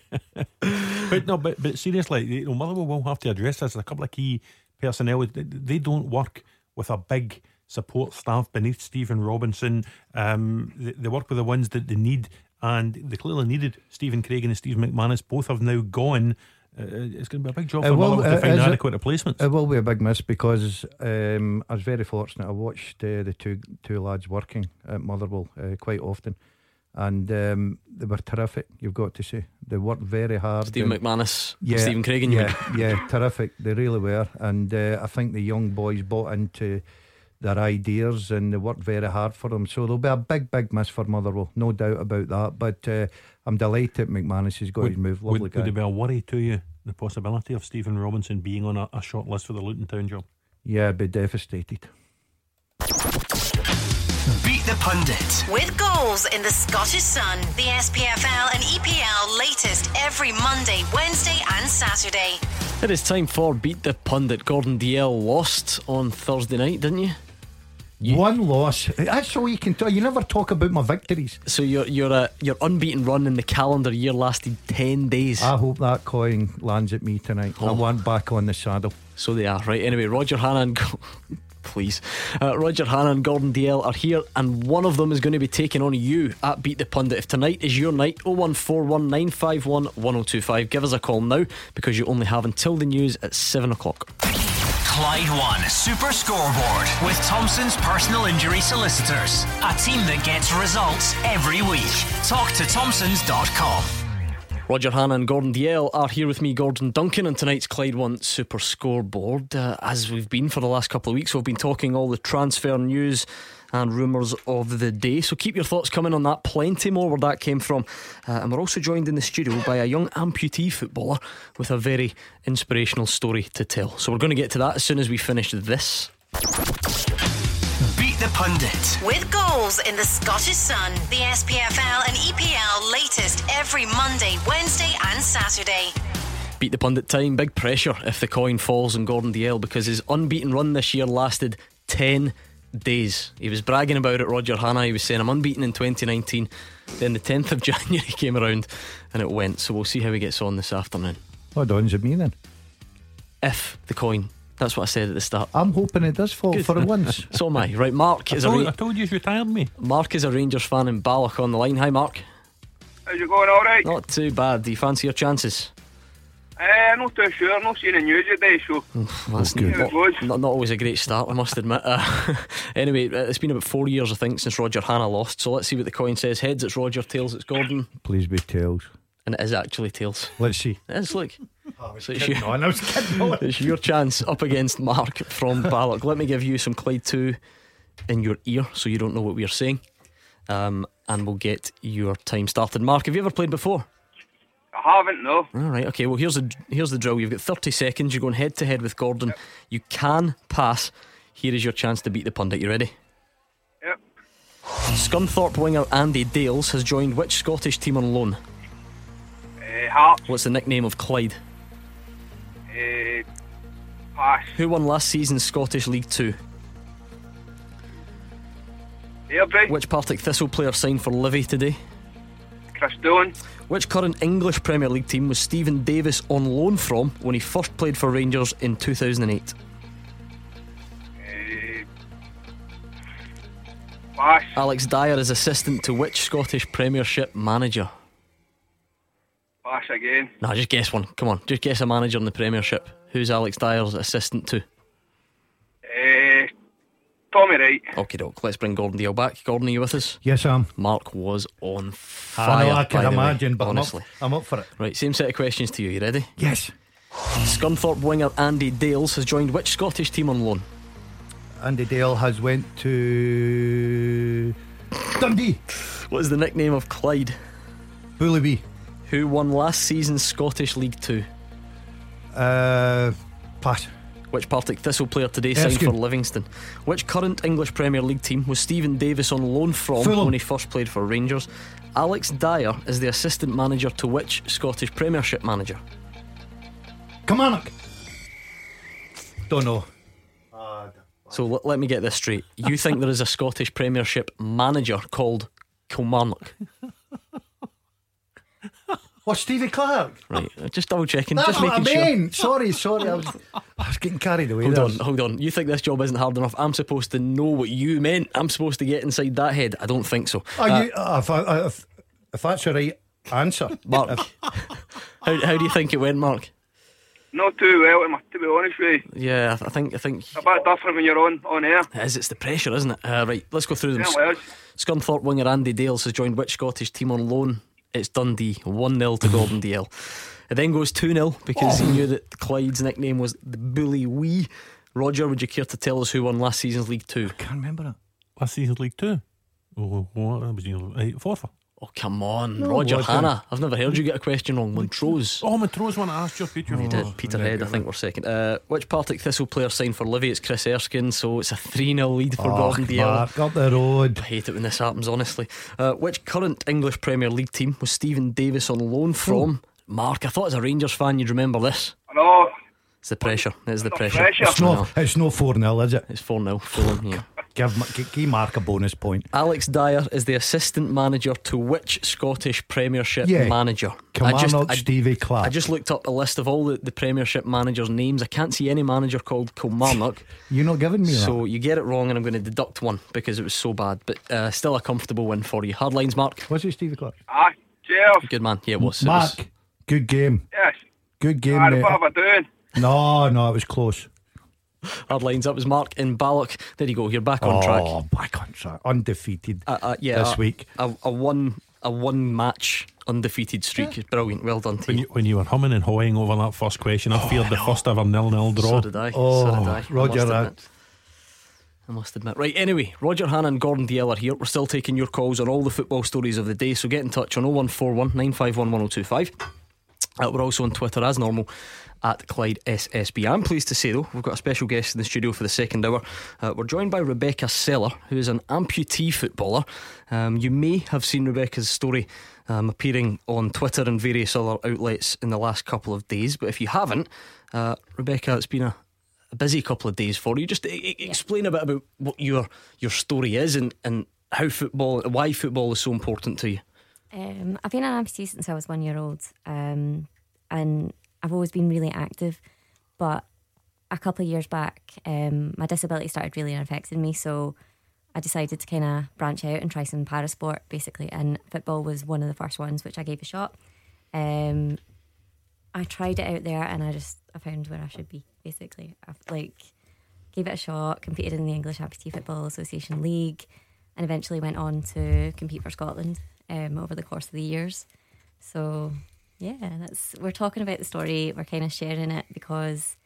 But seriously, Motherwell will have to address this. There's a couple of key personnel. They don't work with a big support staff beneath Stephen Robinson. They work with the ones that they need, and they clearly needed Stephen Craigan and Stephen McManus. Both have now gone. It's going to be a big job for Motherwell to find adequate replacements. It will be a big miss, because I was very fortunate. I watched the two lads working at Motherwell quite often, and they were terrific. You've got to say they worked very hard. Stephen McManus, Stephen Craigan, yeah, terrific. They really were, and I think the young boys bought into their ideas and they worked very hard for them. So there'll be a big miss for Motherwell, no doubt about that. But I'm delighted McManus has got his move. Lovely guy. Would it be a worry to you, the possibility of Stephen Robinson being on a short list for the Luton Town job? Yeah, I'd be devastated. Beat the Pundit with goals in the Scottish Sun, the SPFL and EPL latest every Monday, Wednesday and Saturday. It is time for Beat the Pundit. Gordon DL lost on Thursday night, didn't you? One loss. That's all you can tell. You never talk about my victories. So your unbeaten run in the calendar year lasted 10 days. I hope that coin lands at me tonight. I want back on the saddle. So they are, right? Anyway, Roger Hannah and Roger Hannah and Gordon DL are here, and one of them is going to be taking on you at Beat the Pundit. If tonight is your night, 01419511025. Give us a call now, because you only have until the news at 7 o'clock. Clyde One Super Scoreboard with Thompson's Personal Injury Solicitors, a team that gets results every week. Talk to Thompsons.com. Roger Hannah and Gordon DL are here with me, Gordon Duncan, on tonight's Clyde One Super Scoreboard. As we've been for the last couple of weeks, we've been talking all the transfer news and rumours of the day, so keep your thoughts coming on that. Plenty more where that came from. And we're also joined in the studio by a young amputee footballer with a very inspirational story to tell. So we're going to get to that as soon as we finish this. Beat the Pundit with goals in the Scottish Sun, the SPFL and EPL latest every Monday, Wednesday and Saturday. Beat the Pundit time. Big pressure if the coin falls on Gordon DL, because his unbeaten run this year lasted 10 days. He was bragging about it, Roger Hannah. He was saying, I'm unbeaten in 2019. Then the 10th of January came around and it went. So we'll see how he gets on this afternoon. What odds it me then? If the coin. That's what I said at the start. I'm hoping it does fall for once. So am I. Right, Mark is I told you he's retired me. Mark is a Rangers fan in Balloch on the line. Hi, Mark. How's it going? All right? Not too bad. Do you fancy your chances? Not too sure. Not seen the news today, so that's not always a great start, I must admit. Anyway, it's been about 4 years, I think, since Roger Hannah lost. So let's see what the coin says. Heads, it's Roger. Tails, it's Gordon. Please be tails. And it is actually tails. Let's see. It is, look. I was So kidding on. I was kidding on. it's your chance up against Mark from Ballock. Let me give you some Clyde 2 in your ear so you don't know what we're saying. And we'll get your time started. Mark, have you ever played before? I haven't, no. Alright, okay, well here's the drill. You've got 30 seconds. You're going head to head with Gordon. Yep. You can pass. Here is your chance to beat the pundit. You ready? Yep. Scunthorpe winger Andy Dales has joined which Scottish team on loan? Hearts. What's the nickname of Clyde? Pass. Who won last season's Scottish League 2? Airdrie. Which Partick Thistle player signed for Livy today? Chris Dillon. Which current English Premier League team was Stephen Davis on loan from when he first played for Rangers in 2008? Pass. Alex Dyer is assistant to which Scottish Premiership manager? Pass again. Nah, just guess one. Come on, just guess a manager in the Premiership. Who's Alex Dyer's assistant to? Tommy Wright. Okay, doke. Let's bring Gordon Dale back. Gordon, are you with us? Yes, I am. Mark was on fire. I know, I can by the way, imagine, but honestly. I'm up for it. Right, same set of questions to you. You ready? Yes. Scunthorpe winger Andy Dales has joined which Scottish team on loan? Andy Dale has went to Dundee. What is the nickname of Clyde? Bully. Who won last season's Scottish League 2? Pass. Which Partick Thistle player today signed for Livingston? Which current English Premier League team was Stephen Davis on loan from when he first played for Rangers? Alex Dyer is the assistant manager to which Scottish Premiership manager? Kilmarnock. Don't know. So let me get this straight. You think there is a Scottish Premiership manager called Kilmarnock? What, Stevie Clark? Right, just double checking. That's just what making I mean. sure. Sorry, I was getting carried away. Hold on. You think this job isn't hard enough? I'm supposed to know what you meant. I'm supposed to get inside that head. I don't think so. If that's the right answer, Mark. How do you think it went, Mark? Not too well, to be honest with you. Yeah, I think a bit different when you're on air. It's the pressure, isn't it? Right, let's go through them. Yeah, Scunthorpe winger Andy Dales has joined which Scottish team on loan? It's Dundee. 1-0 to Gordon DL. It then goes 2-0 because he knew that Clyde's nickname was the Bully Wee. Roger, would you care to tell us who won last season's League 2? I can't remember it. Last season's League 2? Oh, what was Forfar? Oh, come on, Roger Hannah. I've never heard you get a question wrong. Montrose. Oh, Montrose one I asked you. He did. Peterhead, I think, we're second. Which Partick Thistle player signed for Livy? It's Chris Erskine. So it's a 3-0 lead for Gordon DL. Mark, up the road. I hate it when this happens, honestly. Which current English Premier League team was Stephen Davis on loan from? Mark, I thought as a Rangers fan you'd remember this. I know. It's the pressure. It's the pressure. It's no 4-0, is it? It's 4-0. Fulham, yeah. Give Mark a bonus point. Alex Dyer is the assistant manager to which Scottish Premiership manager? Kilmarnock, Stevie Clark. I just looked up a list of all the Premiership managers' names. I can't see any manager called Kilmarnock. You're not giving me that. So you get it wrong, and I'm going to deduct one because it was so bad. But still a comfortable win for you. Hard lines, Mark. Was it Stevie Clark? Cheers. Good man. Yeah, it was. Mark, good game. Yes. Good game, What mate. have I doing? No, it was close. Hard lines. That was Mark in Ballock. There you go. You're back on track. Oh, back on track. Undefeated this week. A one match undefeated streak is brilliant. Well done to you. When you were humming and hawing over that first question, I feared the first ever 0-0 draw. So did I. Roger, I must admit. Right, anyway, Roger Hannah and Gordon DL are here. We're still taking your calls on all the football stories of the day, so get in touch on 0141 951 1025. We're also on Twitter as normal at Clyde SSB. I'm pleased to say though we've got a special guest in the studio for the second hour. We're joined by Rebecca Seller, who is an amputee footballer. You may have seen Rebecca's story appearing on Twitter and various other outlets in the last couple of days, but if you haven't, Rebecca, it's been a busy couple of days for you. Just explain a bit about what your story is and why football is so important to you. I've been an amputee since I was 1 year old, and I've always been really active, but a couple of years back my disability started really affecting me, so I decided to kind of branch out and try some parasport basically, and football was one of the first ones which I gave a shot. I I tried it out there, and I found where I should be. Basically, I gave it a shot, competed in the English Amputee Football Association League, and eventually went on to compete for Scotland over the course of the years. So yeah, we're talking about the story. We're kind of sharing it because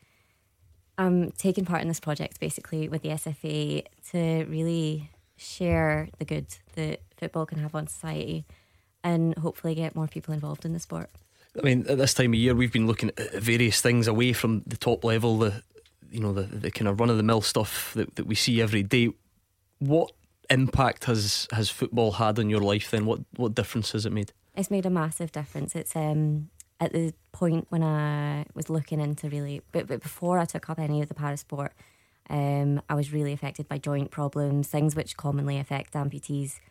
I'm taking part in this project basically with the SFA to really share the good that football can have on society, and hopefully get more people involved in the sport. I mean, at this time of year, we've been looking at various things away from the top level, the kind of run of the mill stuff that we see every day. What impact has football had on your life then? What difference has it made? It's made a massive difference. It's at the point when I was looking into really, but before I took up any of the parasport, I was really affected by joint problems, things which commonly affect amputees.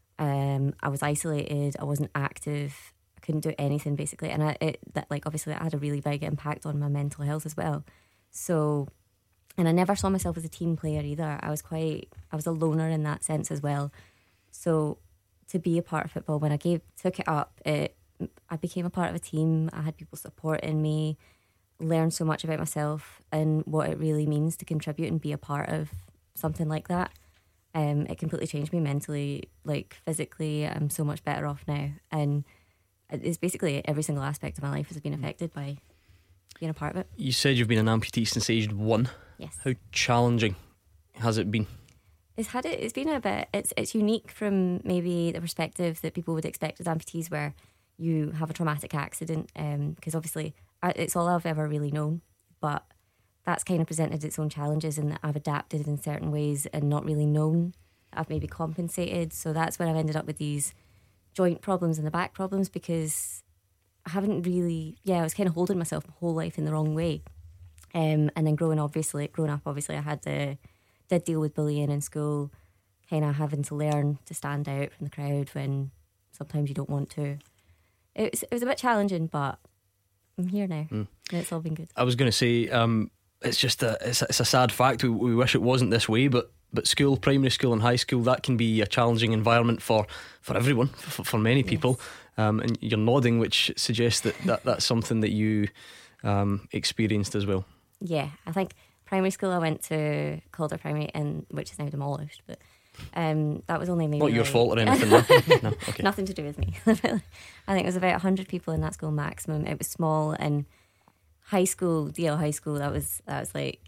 I was isolated. I wasn't active. I couldn't do anything basically, and obviously that had a really big impact on my mental health as well. So, and I never saw myself as a team player either. I was a loner in that sense as well. So, to be a part of football, when I took it up, I became a part of a team. I had people supporting me, learned so much about myself and what it really means to contribute and be a part of something like that. It completely changed me mentally, physically. I'm so much better off now, and it's basically every single aspect of my life has been affected by being a part of it. You said you've been an amputee since age 1. Yes. How challenging has it been? It's been a bit. It's unique from maybe the perspective that people would expect as amputees, where you have a traumatic accident, because obviously it's all I've ever really known, but that's kind of presented its own challenges in that I've adapted in certain ways and not really known. I've maybe compensated, so that's when I've ended up with these joint problems and the back problems, because I haven't really, I was kind of holding myself my whole life in the wrong way. And then growing up, obviously, I did deal with bullying in school, kind of having to learn to stand out from the crowd when sometimes you don't want to. It was a bit challenging, but I'm here now, and it's all been good. I was going to say, it's just it's a sad fact. We wish it wasn't this way, but school, primary school and high school, that can be a challenging environment for everyone, for many people. And you're nodding, which suggests that's something that you experienced as well. Yeah, I think primary school I went to Calder Primary, which is now demolished, but that was only maybe not your fault or anything. No, okay. Nothing to do with me. I think it was about 100 people in that school maximum. It was small. And high school, DL High School, that was like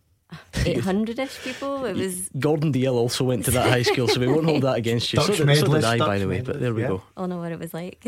800-ish people. It was Gordon DL also went to that high school, so we won't hold that against you. So did I, by the way. But there we go. Oh, know what it was like.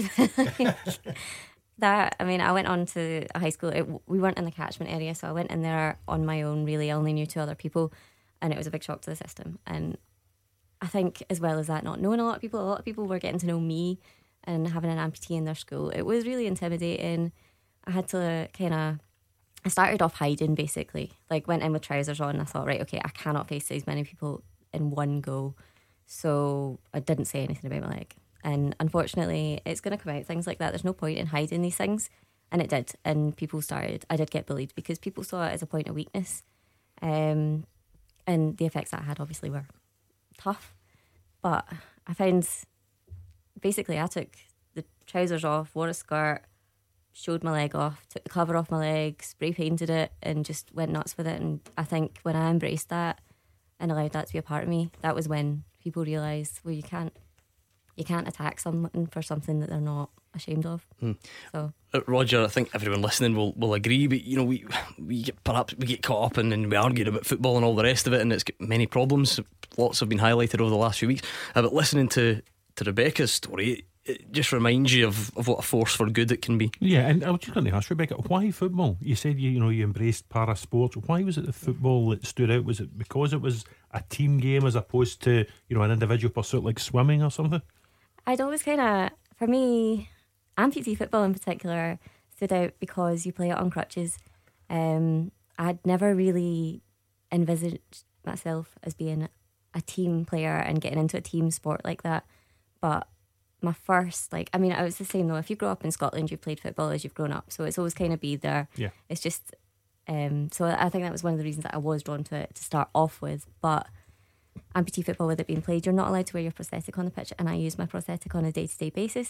I went on to a high school. We weren't in the catchment area, so I went in there on my own. Really, I only knew 2 other people, and it was a big shock to the system. And I think, as well as that, not knowing a lot of people were getting to know me, and having an amputee in their school, it was really intimidating. I had to I started off hiding, basically. Went in with trousers on, and I thought, right, okay, I cannot face these many people in one go. So I didn't say anything about my leg. And unfortunately, it's going to come out, things like that. There's no point in hiding these things. And it did. And I did get bullied because people saw it as a point of weakness. And the effects that had obviously were tough. But I found, basically, I took the trousers off, wore a skirt, showed my leg off, took the cover off my leg, spray painted it, and just went nuts with it. And I think when I embraced that and allowed that to be a part of me, that was when people realised, well, you can't attack someone for something that they're not ashamed of. So Roger, I think everyone listening will agree, but we get caught up and we argue about football and all the rest of it, and it's got many problems. Lots have been highlighted over the last few weeks, but listening to Rebecca's story, it just reminds you of what a force for good it can be. Yeah, and I was just going to ask Rebecca, why football? You said you embraced para sports. Why was it the football that stood out? Was it because it was a team game as opposed to an individual pursuit like swimming or something? I'd always for me, amputee football in particular stood out because you play it on crutches. I'd never really envisaged myself as being a team player and getting into a team sport like that. But my first, I was the same though. If you grow up in Scotland, you've played football as you've grown up. So it's always kind of be there. Yeah. It's just, so I think that was one of the reasons that I was drawn to it to start off with. But amputee football, with it being played, you're not allowed to wear your prosthetic on the pitch, and I use my prosthetic on a day-to-day basis.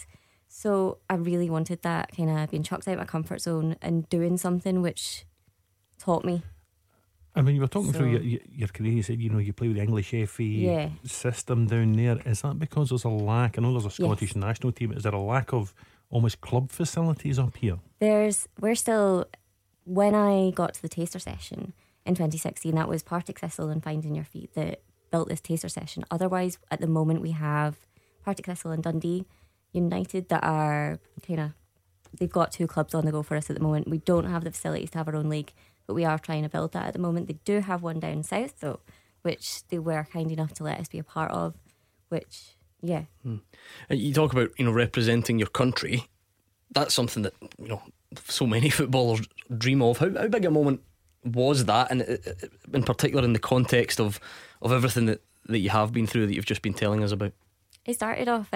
So I really wanted that, kind of being chucked out of my comfort zone and doing something which taught me. I mean, you were talking through your career. You said, you play with the English FA system down there. Is that because there's a lack? I know there's a Scottish national team. Is there a lack of almost club facilities up here? When I got to the taster session in 2016, that was Partick Thistle and Finding Your Feet that built this taster session. Otherwise, at the moment, we have Partick Thistle and Dundee United that are they've got 2 clubs on the go for us at the moment. We don't have the facilities to have our own league, but we are trying to build that at the moment. They do have one down south though, which they were kind enough to let us be a part of, which You talk about representing your country. That's something that so many footballers dream of. How big a moment was that, and in particular in the context of everything that you have been through, that you've just been telling us about? It started off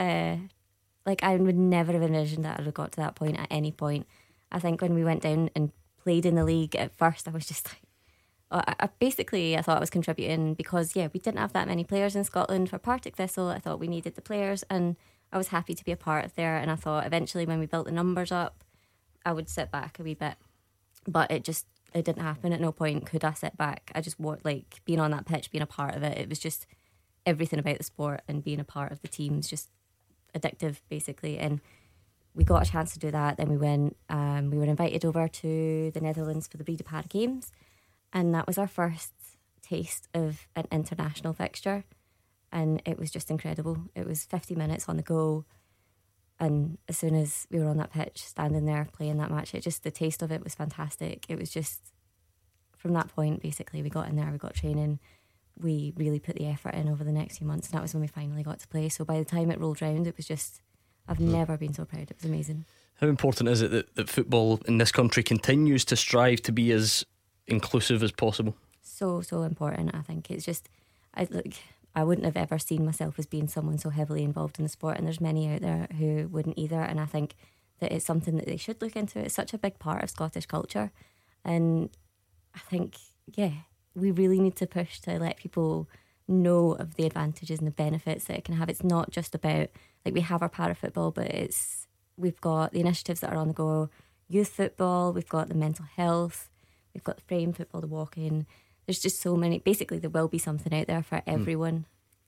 I would never have envisioned that I would have got to that point at any point. I think when we went down and played in the league at first, I was just I thought I was contributing because we didn't have that many players in Scotland for Partick Thistle. I thought we needed the players, and I was happy to be a part of there. And I thought eventually when we built the numbers up, I would sit back a wee bit, but it didn't happen. At no point could I sit back. I just being on that pitch, being a part of it. It was just everything about the sport, and being a part of the team's just addictive basically. And we got a chance to do that. Then we went, we were invited over to the Netherlands for the Breda Para Games, and that was our first taste of an international fixture, and it was just incredible. It was 50 minutes on the go, and as soon as we were on that pitch standing there playing that match, the taste of it was fantastic. It was just, from that point basically, we got in there, we got training, we really put the effort in over the next few months, and that was when we finally got to play. So by the time it rolled round, it was just, I've never been so proud. It was amazing. How important is it that football in this country continues to strive to be as inclusive as possible? So important. I think it's just, I wouldn't have ever seen myself as being someone so heavily involved in the sport, and there's many out there who wouldn't either, and I think that it's something that they should look into. It's such a big part of Scottish culture, and I think we really need to push to let people know of the advantages and the benefits that it can have. It's not just about, we have our para football, but we've got the initiatives that are on the go, youth football, we've got the mental health, we've got the frame football, the walking. There's just so many. Basically, there will be something out there for everyone.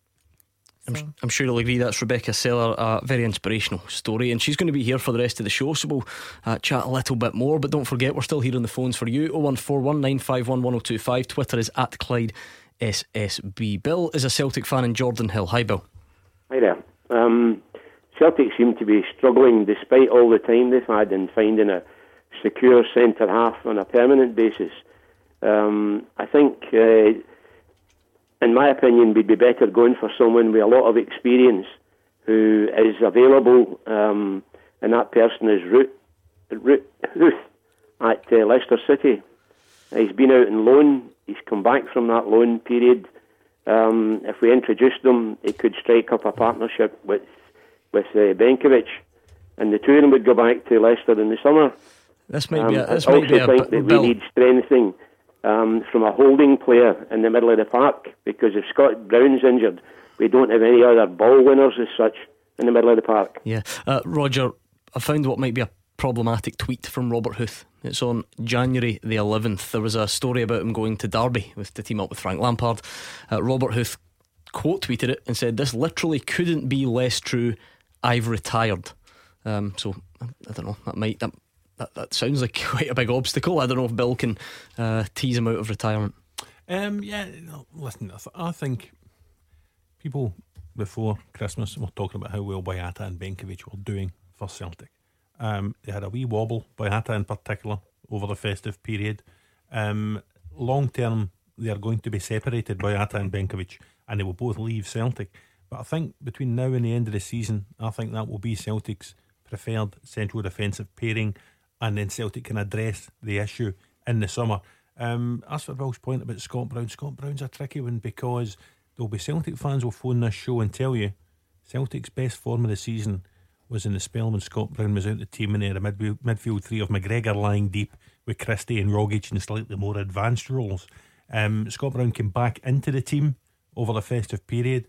I'm sure you'll agree that's Rebecca Seller, a very inspirational story, and she's going to be here for the rest of the show, so we'll chat a little bit more. But don't forget, we're still here on the phones for you. 01419511025. Twitter is at Clyde SSB. Bill is a Celtic fan in Jordan Hill. Hi Bill. Hi there. Celtic seem to be struggling despite all the time they've had in finding a secure centre half on a permanent basis. I think in my opinion, we'd be better going for someone with a lot of experience who is available, and that person is Ruth at Leicester City. He's been out on loan. He's come back from that loan period. If we introduced him, he could strike up a partnership with Benkovic, and the two of them would go back to Leicester in the summer. I also think that we need strengthening from a holding player in the middle of the park, because if Scott Brown's injured, we don't have any other ball winners as such in the middle of the park. Yeah, Roger, I found what might be a problematic tweet from Robert Huth. It's on January the 11th. There was a story about him going to Derby to team up with Frank Lampard. Robert Huth quote tweeted it and said, "This literally couldn't be less true. I've retired." So I don't know, that sounds like quite a big obstacle. I don't know if Bill can tease him out of retirement. Listen, I think people before Christmas were talking about how well Boyata and Benkovic were doing for Celtic. They had a wee wobble, Boyata in particular, over the festive period. Long term, they are going to be separated, Boyata and Benkovic, and they will both leave Celtic. But I think between now and the end of the season, I think that will be Celtic's preferred central defensive pairing, and then Celtic can address the issue in the summer. As for Bill's point about Scott Brown's a tricky one, because there'll be Celtic fans will phone this show and tell you Celtic's best form of the season was in the spell when Scott Brown was out the team, and they had a midfield three of McGregor lying deep with Christie and Rogic in slightly more advanced roles. Scott Brown came back into the team over the festive period,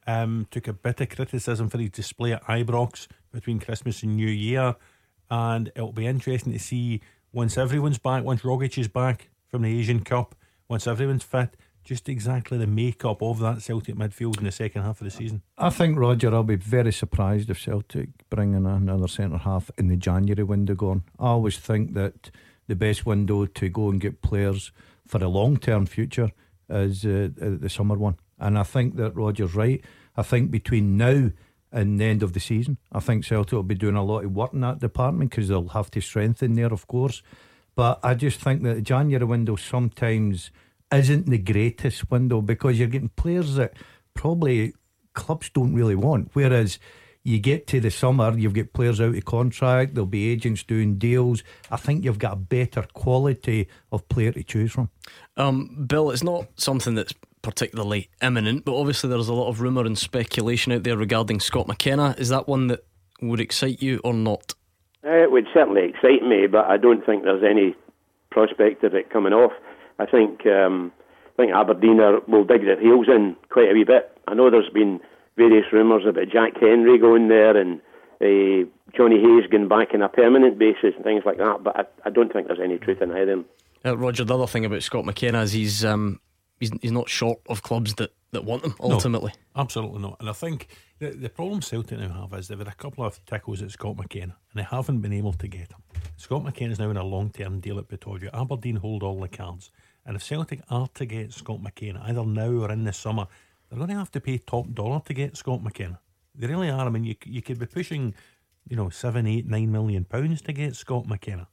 took a bit of criticism for his display at Ibrox between Christmas and New Year, and it'll be interesting to see once everyone's back, once Rogic is back from the Asian Cup, once everyone's fit, just exactly the makeup of that Celtic midfield in the second half of the season. I think, Roger, I'll be very surprised if Celtic bring in another centre half in the January window going. I always think that the best window to go and get players for a long term future is the summer one. And I think that Roger's right. I think between now and the end of the season, I think Celtic will be doing a lot of work in that department, because they'll have to strengthen there, of course. But I just think that the January window sometimes isn't the greatest window, because you're getting players that probably clubs don't really want. Whereas you get to the summer, you've got players out of contract, there'll be agents doing deals. I think you've got a better quality of player to choose from. Bill, it's not something that's particularly imminent, but obviously there's a lot of rumour and speculation out there regarding Scott McKenna. Is that one that would excite you or not? It would certainly excite me, but I don't think there's any prospect of it coming off. I think Aberdeen will dig their heels in quite a wee bit. I know there's been various rumours about Jack Henry going there and Johnny Hayes going back on a permanent basis and things like that, but I don't think there's any truth in either. Roger, the other thing about Scott McKenna is he's not short of clubs that want him ultimately. No, absolutely not. And I think the problem Celtic now have is they've had a couple of tickles at Scott McKenna and they haven't been able to get him. Scott McKenna's now in a long-term deal at Pittodrie. Aberdeen hold all the cards, and if Celtic are to get Scott McKenna either now or in the summer, they're going to have to pay top dollar to get Scott McKenna. They really are. I mean, you could be pushing, £7, £8, £9 million to get Scott McKenna.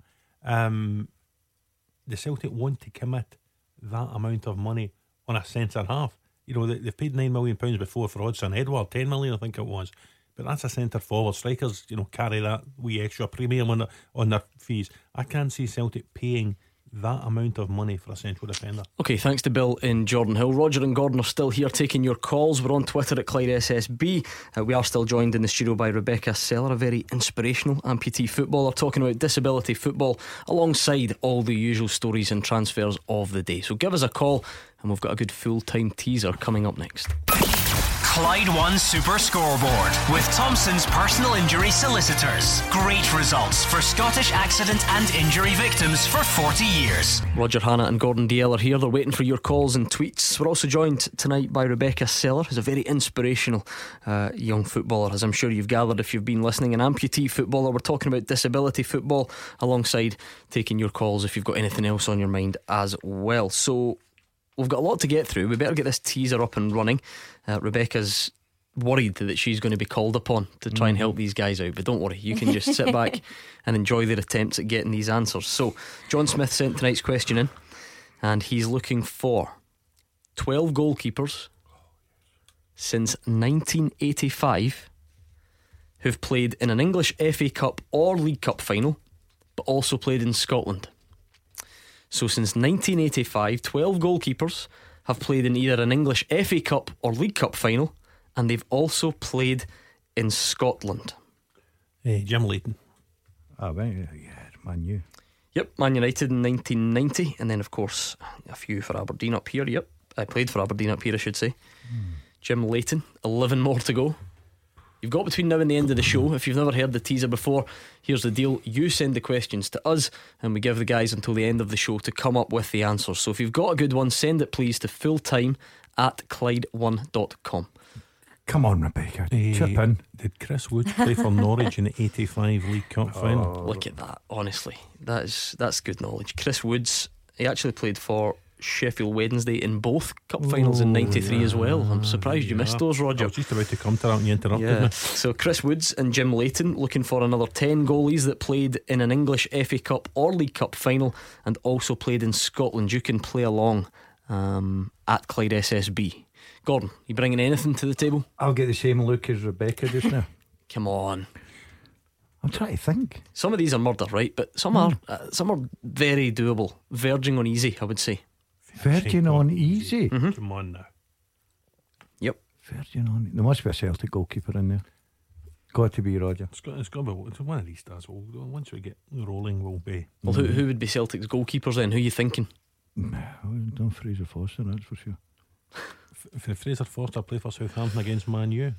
The Celtic want to commit that amount of money on a centre half. They've paid £9 million before for Hodgson Edward, $10 million I think it was, but that's a centre forward. Strikers, carry that wee extra premium on their fees. I can't see Celtic paying that amount of money for a central defender. Okay, thanks to Bill in Jordan Hill. Roger and Gordon are still here taking your calls. We're on Twitter at Clyde SSB. We are still joined in the studio by Rebecca Seller, a very inspirational amputee footballer, talking about disability football alongside all the usual stories and transfers of the day. So give us a call, and we've got a good full-time teaser coming up next. Clyde One Super Scoreboard with Thompson's personal injury solicitors. Great results for Scottish accident and injury victims for 40 years. Roger Hannah and Gordon DL are here. They're waiting for your calls and tweets. We're also joined tonight by Rebecca Seller, who's a very inspirational young footballer, as I'm sure you've gathered if you've been listening. An amputee footballer. We're talking about disability football alongside taking your calls if you've got anything else on your mind as well. So we've got a lot to get through. We better get this teaser up and running. Rebecca's worried that she's going to be called upon to try and help these guys out, but don't worry, you can just sit back and enjoy their attempts at getting these answers. So John Smith sent tonight's question in, and he's looking for 12 goalkeepers since 1985 who've played in an English FA Cup or League Cup final, but also played in Scotland. So since 1985, 12 goalkeepers have played in either an English FA Cup or League Cup final, and they've also played in Scotland. Jim Leighton. Man U. Yep, Man United in 1990, and then of course a few for Aberdeen up here. Yep, I played for Aberdeen up here, I should say. Jim Leighton, 11 more to go. You've got between now and the end of the show. If you've never heard the teaser before, here's the deal. You send the questions to us, and we give the guys until the end of the show to come up with the answers. So if you've got a good one, send it please to fulltime@Clyde1.com. Come on, Rebecca, chip in. Did Chris Woods play for Norwich in the 85 League Cup final? Look at that, honestly. That's good knowledge. Chris Woods, he actually played for Sheffield Wednesday in both cup finals in 93 as well. I'm surprised you missed those, Roger. I was just about to come to that and you interrupted me. So Chris Woods and Jim Leighton looking for another 10 goalies that played in an English FA Cup or League Cup final and also played in Scotland. You can play along at Clyde SSB. Gordon, you bringing anything to the table? I'll get the same look as Rebecca just now. Come on, I'm trying to think. some of these are murder, right? But some are very doable, verging on easy, I would say. Virgin on easy. Come on now. Yep. Virgin on. There must be a Celtic goalkeeper in there. Got to be, Roger. It's got to be one of these stars. Once we get rolling, we'll be. Well, who would be Celtic's goalkeepers then? Who are you thinking? Don't Fraser Foster, that's for sure. Fraser Forster play for Southampton against Man U?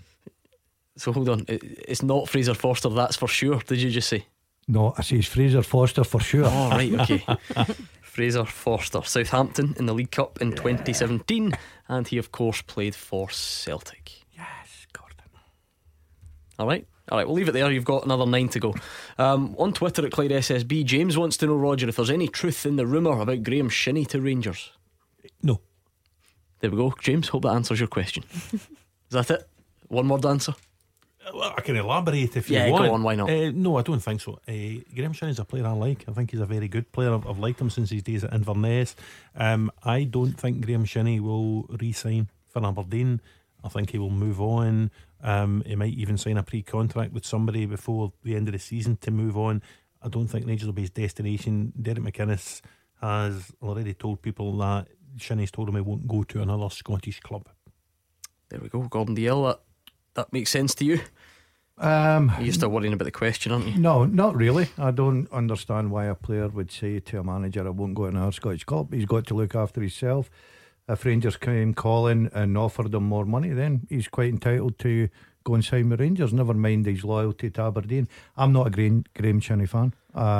So hold on, it's not Fraser Forster, that's for sure. Did you just say? No, I say Fraser Forster for sure. Oh right, okay. Fraser Forster, Southampton in the League Cup in 2017, and he of course played for Celtic. Yes, Gordon. Alright, we'll leave it there. You've got another 9 to go. On Twitter at Clyde SSB, James wants to know, Roger, if there's any truth in the rumour about Graham Shinnie to Rangers. No. There we go, James, hope that answers your question. Is that it? One word answer? Well, I can elaborate if you want. Yeah, go on, why not? No, I don't think so. Graham Shinnie's a player I like. I think he's a very good player. I've liked him since his days at Inverness. I don't think Graham Shinnie will re-sign for Aberdeen. I think he will move on. He might even sign a pre-contract with somebody before the end of the season to move on. I don't think Rangers will be his destination. Derek McInnes has already told people that Shinnie's told him he won't go to another Scottish club. There we go, Gordon Dalziel. That makes sense to you? You're still worrying about the question, aren't you? No, not really. I don't understand why a player would say to a manager, I won't go to another Scottish club. He's got to look after himself. If Rangers came calling and offered him more money, then he's quite entitled to go and sign with Rangers, never mind his loyalty to Aberdeen. I'm not a Graham Shinnie fan.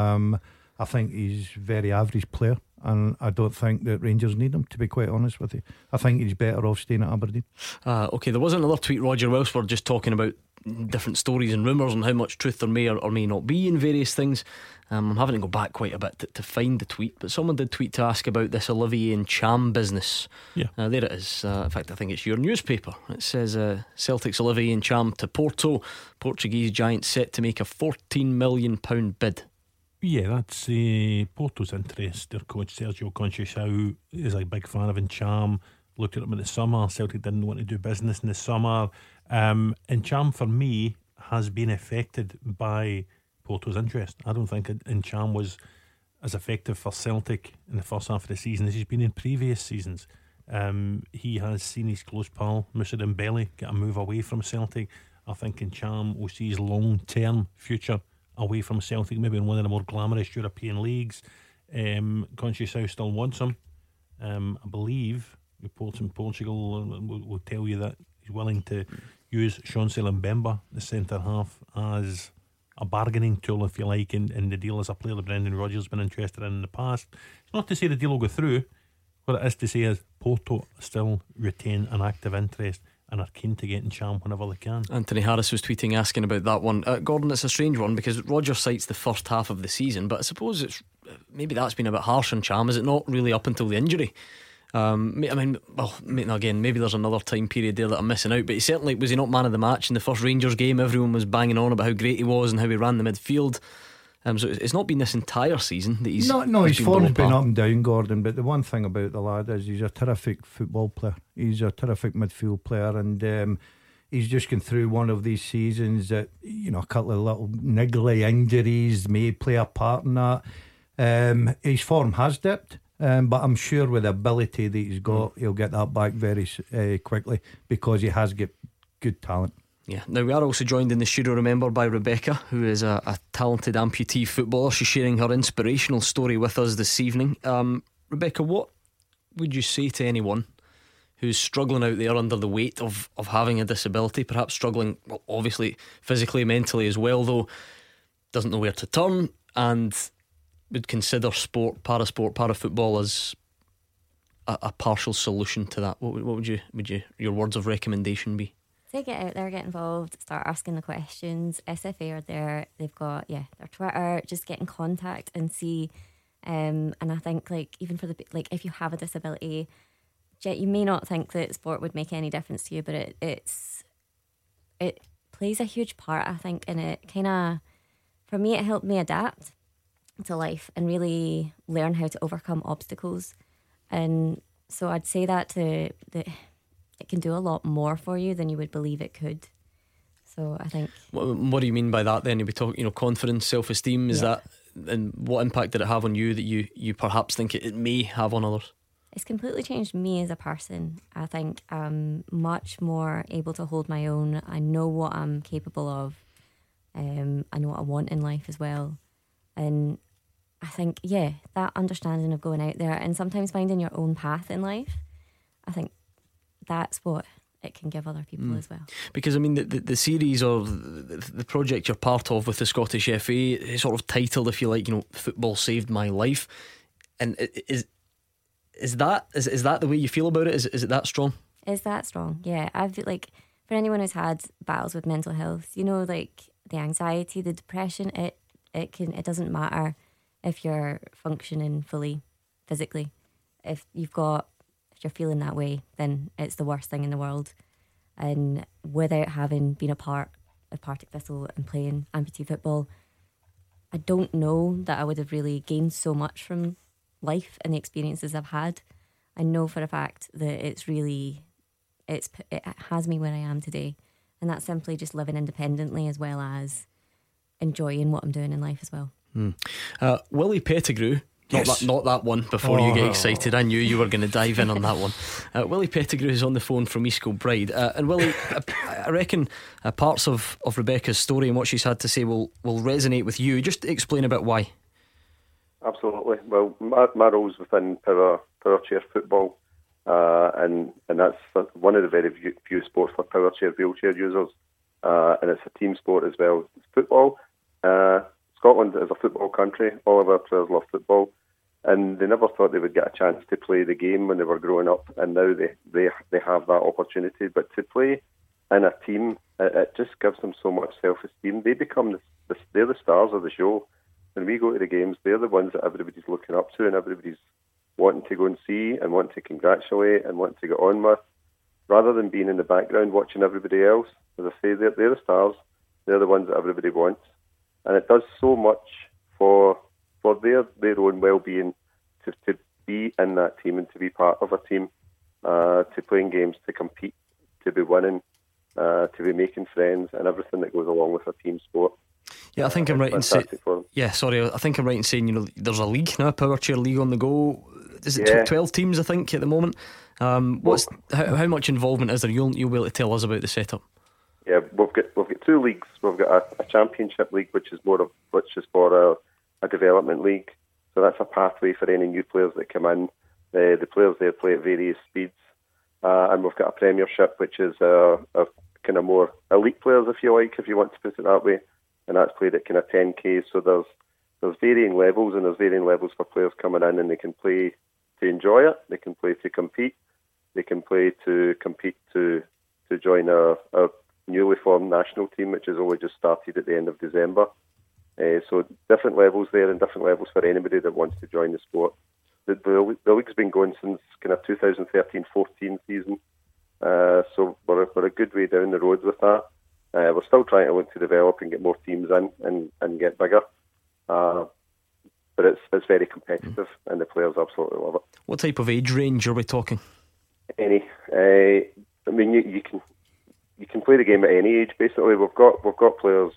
I think he's a very average player, and I don't think that Rangers need him, to be quite honest with you. I think he's better off staying at Aberdeen. Okay, there was another tweet, Roger, whilst we're just talking about different stories and rumours and how much truth there may or may not be in various things. I'm having to go back quite a bit to find the tweet, but someone did tweet to ask about this Olivier Ntcham business. Yeah, there it is. In fact, I think it's your newspaper. It says Celtic's Olivier Ntcham to Porto. Portuguese giant set to make a £14 million bid. Yeah, that's Porto's interest. Their coach Sergio Conceição is a big fan of Ntcham. Looked at him in the summer. Celtic didn't want to do business in the summer. Ntcham for me has been affected by Porto's interest. I don't think Ntcham was as effective for Celtic in the first half of the season as he's been in previous seasons. He has seen his close pal Moussa Dembele get a move away from Celtic. I think Ntcham will see his long-term future away from Celtic, maybe in one of the more glamorous European leagues. Conceição still wants him. I believe reports in Portugal will tell you that he's willing to use Chancel Mbemba, the centre half, as a bargaining tool, if you like, in the deal as a player that Brendan Rodgers has been interested in the past. It's not to say the deal will go through. What it is to say is Porto still retain an active interest and are keen to get Ntcham whenever they can. Anthony Harris was tweeting asking about that one. Gordon, it's a strange one because Rodgers cites the first half of the season, but I suppose it's maybe that's been a bit harsh on Ntcham. Is it not really up until the injury? I mean, well, again, maybe there's another time period there that I'm missing out, but he certainly was he not man of the match in the first Rangers game? Everyone was banging on about how great he was and how he ran the midfield. So it's not been this entire season that he's his form's been up and down, Gordon. But the one thing about the lad is he's a terrific football player. He's a terrific midfield player, and he's just gone through one of these seasons that, you know, a couple of little niggly injuries may play a part in that. His form has dipped. But I'm sure with the ability that he's got, he'll get that back very quickly because he has got good talent. Yeah. Now we are also joined in the studio, remember, by Rebecca, who is a talented amputee footballer. She's sharing her inspirational story with us this evening. Rebecca, what would you say to anyone who's struggling out there under the weight of having a disability, perhaps struggling, well, obviously physically, mentally as well, though, doesn't know where to turn and would consider sport, parafootball as a partial solution to that? What would your words of recommendation be? Say get out there, get involved, start asking the questions. SFA are there. They've got their Twitter. Just get in contact and see. And I think even for if you have a disability, you may not think that sport would make any difference to you, but it plays a huge part. I think, and it kind of, for me, it helped me adapt to life and really learn how to overcome obstacles. And so I'd say that it can do a lot more for you than you would believe it could. So I think. What do you mean by that then? You'll be talking, confidence, self-esteem. Is that, and what impact did it have on you that you perhaps think it may have on others? It's completely changed me as a person. I think I'm much more able to hold my own. I know what I'm capable of. I know what I want in life as well. And I think, that understanding of going out there and sometimes finding your own path in life, I think that's what it can give other people as well. Because I mean the series or the project you're part of with the Scottish FA is sort of titled, if you like, Football Saved My Life. And is that the way you feel about it? Is it that strong? Is that strong? Yeah. I've like, for anyone who's had battles with mental health, like the anxiety, the depression, it doesn't matter if you're functioning fully physically. If you're feeling that way, then it's the worst thing in the world. And without having been a part of Partick Thistle and playing amputee football, I don't know that I would have really gained so much from life and the experiences I've had. I know for a fact that it has me where I am today, and that's simply just living independently as well as enjoying what I'm doing in life as well. Willie Pettigrew. Yes. Not that one before you get excited. I knew you were going to dive in on that one. Willie Pettigrew is on the phone from East Kilbride. And Willie, I reckon parts of Rebecca's story and what she's had to say will resonate with you. Just explain a bit why. Absolutely. Well, my role's within power chair football, and that's one of the very few sports for power chair wheelchair users, and it's a team sport as well. It's football. Scotland is a football country. All of our players love football, and they never thought they would get a chance to play the game when they were growing up, and now they have that opportunity. But to play in a team, it just gives them so much self-esteem. They become they're the stars of the show. When we go to the games, they're the ones that everybody's looking up to and everybody's wanting to go and see and wanting to congratulate and wanting to get on with, rather than being in the background watching everybody else. As I say, they're the stars. They're the ones that everybody wants. And it does so much for their own well-being to be in that team and to be part of a team, to playing games, to compete, to be winning, to be making friends and everything that goes along with a team sport. Yeah, I think I'm right in saying. Yeah, sorry, I think I'm right in saying there's a league now, a power chair league on the go. Is it 12 teams? I think at the moment. How much involvement is there? You'll be able to tell us about the setup. Yeah, we've got two leagues. We've got a championship league, which is for a development league. So that's a pathway for any new players that come in. The players there play at various speeds, and we've got a premiership, which is a kind of more elite players, if you like, if you want to put it that way. And that's played at kind of 10k. So there's varying levels, and there's varying levels for players coming in, and they can play to enjoy it. They can play to compete. They can play to compete to join a newly formed national team, which has only just started at the end of December. So different levels there, and different levels for anybody that wants to join the sport. The league's been going since kind of 2013-14 season. So we're a good way down the road with that. We're still trying to look to develop and get more teams in and get bigger. But it's very competitive, and the players absolutely love it. What type of age range are we talking? Any. I mean, you can play the game at any age. Basically, we've got players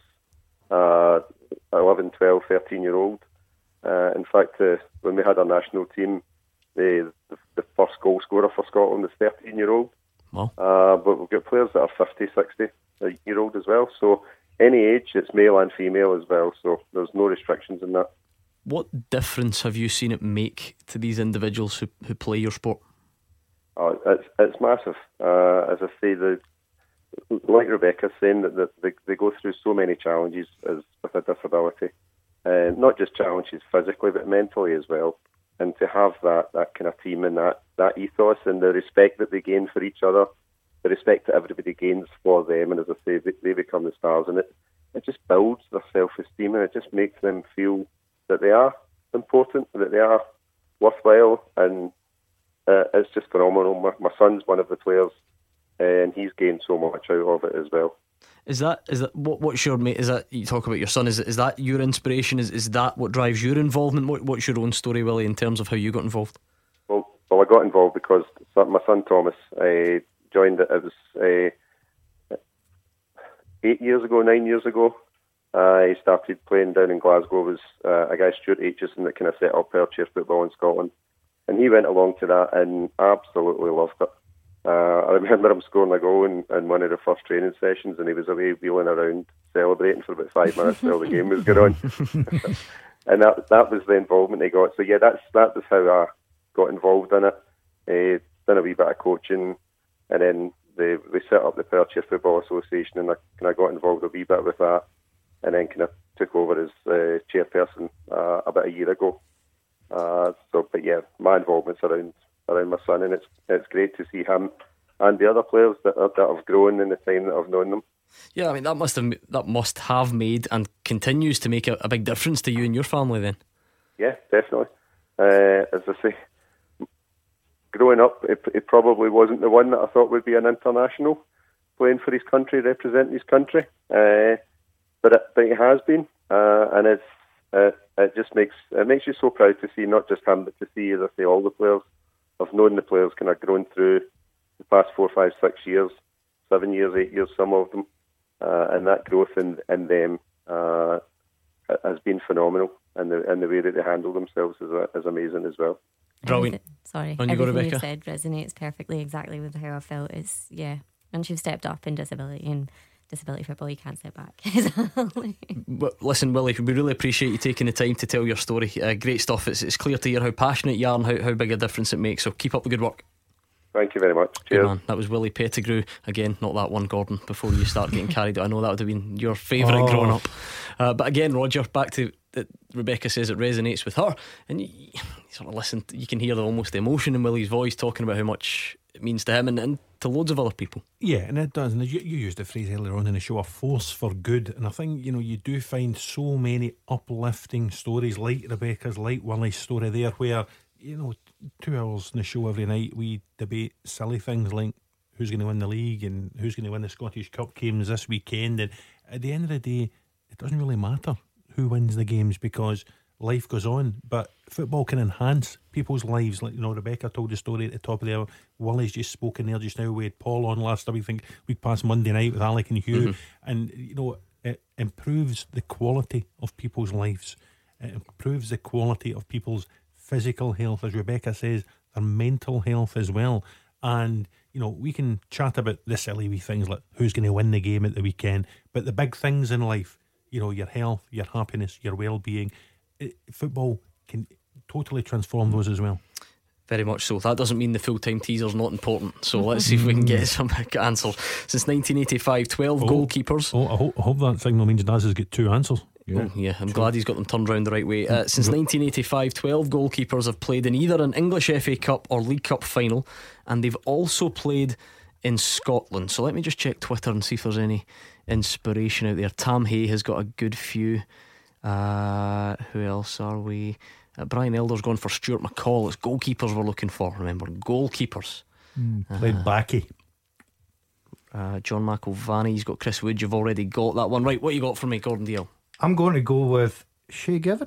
11, 12, 13-year-old. In fact, when we had our national team, the first goal scorer for Scotland was 13-year-old. Wow. But we've got players that are 50, 60-year-old as well. So any age, it's male and female as well. So there's no restrictions in that. What difference have you seen it make to these individuals who play your sport? Oh, it's massive. As I say, like Rebecca's saying, that they go through so many challenges with a disability. Not just challenges physically, but mentally as well. And to have that kind of team and that ethos and the respect that they gain for each other, the respect that everybody gains for them, and as I say, they become the stars, and it just builds their self-esteem, and it just makes them feel that they are important, that they are worthwhile, and it's just phenomenal. My son's one of the players, and he's gained so much out of it as well. Is that what's your mate? Is that, you talk about your son? Is that your inspiration? Is that what drives your involvement? What's your own story, Willie, in terms of how you got involved? Well, I got involved because my son Thomas joined it. It was 9 years ago. He started playing down in Glasgow. It was a guy, Stuart Aitchison, that kind of set up power chair football in Scotland, and he went along to that and absolutely loved it. I remember him scoring a goal in one of the first training sessions, and he was away wheeling around celebrating for about 5 minutes while the game was going on. And that was the involvement he got. So yeah, that was how I got involved in it. Done a wee bit of coaching, and then they set up the Perthshire Football Association, and I got involved a wee bit with that, and then kind of took over as chairperson about a year ago. But yeah, my involvement's around my son, and it's great to see him and the other players that have grown in the time that I've known them. Yeah, I mean that must have made and continues to make a big difference to you and your family then. Yeah, definitely. As I say, growing up, it probably wasn't the one that I thought would be an international, playing for his country, representing his country. But it has been, and it just makes you so proud to see not just him, but to see, as I say, all the players. I've known the players kind of grown through the past 4, 5, 6 years, 7 years, 8 years, some of them, and that growth in them has been phenomenal, and the way that they handle themselves is amazing as well. Brilliant. Sorry, everything you said resonates perfectly exactly with how I felt. It's once you've stepped up in disability football, you can't step back. Listen, Willie, we really appreciate you taking the time to tell your story. Great stuff. It's clear to hear how passionate you are and how big a difference it makes, so keep up the good work. Thank you very much. Cheers. Good man. That was Willie Pettigrew. Again, not that one, Gordon, before you start getting carried. I know that would have been your favourite growing up. But again, Roger, back to Rebecca says it resonates with her, and you sort of listen, you can hear almost the emotion in Willie's voice talking about how much it means to him and to loads of other people. Yeah, and it does. And you used the phrase earlier on in the show, a force for good. And I think, you do find so many uplifting stories like Rebecca's, like Willie's story there, where 2 hours in the show every night we debate silly things like who's going to win the league and who's going to win the Scottish Cup games this weekend, and at the end of the day it doesn't really matter who wins the games because life goes on. But football can enhance people's lives, like Rebecca told the story at the top of the hour. Willie's just spoken there just now. We had Paul on last week past Monday night with Alec and Hugh, and it improves the quality of people's lives. It improves the quality of people's physical health, as Rebecca says, their mental health as well. And we can chat about the silly wee things like who's going to win the game at the weekend, but the big things in life, your health, your happiness, your well-being, football can totally transform those as well. Very much so. That doesn't mean the full-time teaser's not important, so let's see if we can get some answers. Since 1985, 12 goalkeepers. I hope that signal means Daz has got 2 answers. Yeah, I'm glad he's got them turned around the right way. Since 1985, 12 goalkeepers have played in either an English FA Cup or League Cup final, and they've also played in Scotland. So let me just check Twitter and see if there's any inspiration out there. Tam Hay has got a good few. Who else are we? Brian Elder's gone for Stuart McCall. It's goalkeepers we're looking for. Remember, goalkeepers. Played Backy. John McIlvanney's got Chris Wood. You've already got that one. Right, what you got for me, Gordon Dalziel? I'm going to go with Shay Given.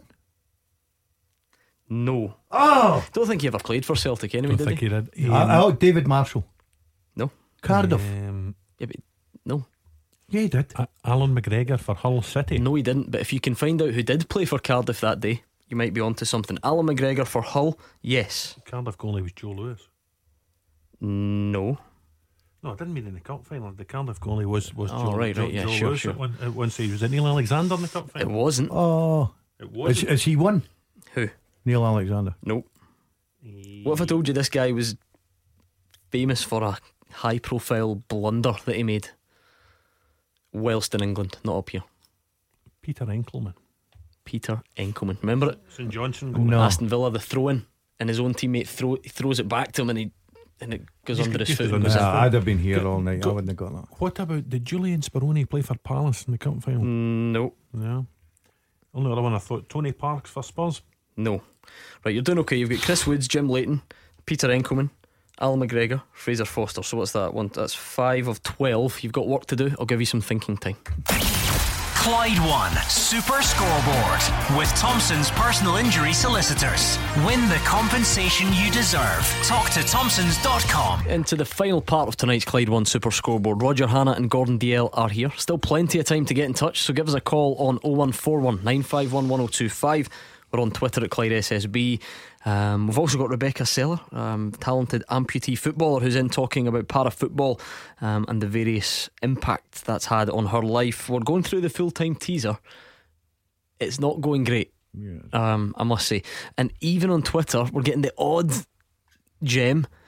No. Oh! Don't think he ever played for Celtic anyway, Don't think he did. David Marshall. No. Cardiff. No. Yeah, he did. Alan McGregor for Hull City. No, he didn't. But if you can find out who did play for Cardiff that day, you might be onto something. Alan McGregor for Hull, yes. Cardiff goalie was Joe Lewis. No, I didn't mean in the cup final. The Cardiff goalie was Joe, right, Joe Lewis. Sure. At one stage, was it Neil Alexander in the cup final? It wasn't. Oh, it was. Is he won? Who? Neil Alexander. Nope. What if I told you this guy was famous for a high-profile blunder that he made whilst in England, not up here? Peter Enkelman. Remember it? St Johnson. No. Aston Villa, the throw-in, and his own teammate throws it back to him, and it goes under his foot. I'd have been here all night. I wouldn't have got that. What about, did Julian Speroni play for Palace in the cup final? No. Only other one I thought, Tony Parks for Spurs. No. Right, you're doing okay. You've got Chris Woods, Jim Leighton, Peter Enkelman, Alan McGregor, Fraser Foster. So what's that one? That's 5 of 12. You've got work to do. I'll give you some thinking time. Clyde One Super Scoreboard with Thompson's personal injury solicitors. Win the compensation you deserve. Talk to Thompsons.com. Into the final part of tonight's Clyde One Super Scoreboard. Roger Hannah and Gordon Dalziel are here. Still plenty of time to get in touch, so give us a call on 0141 951 1025. We're on Twitter at Clyde SSB. We've also got Rebecca Seller, talented amputee footballer, who's in talking about para-football and the various impact that's had on her life. We're going through the full-time teaser. It's not going great, I must say. And even on Twitter, we're getting the odd gem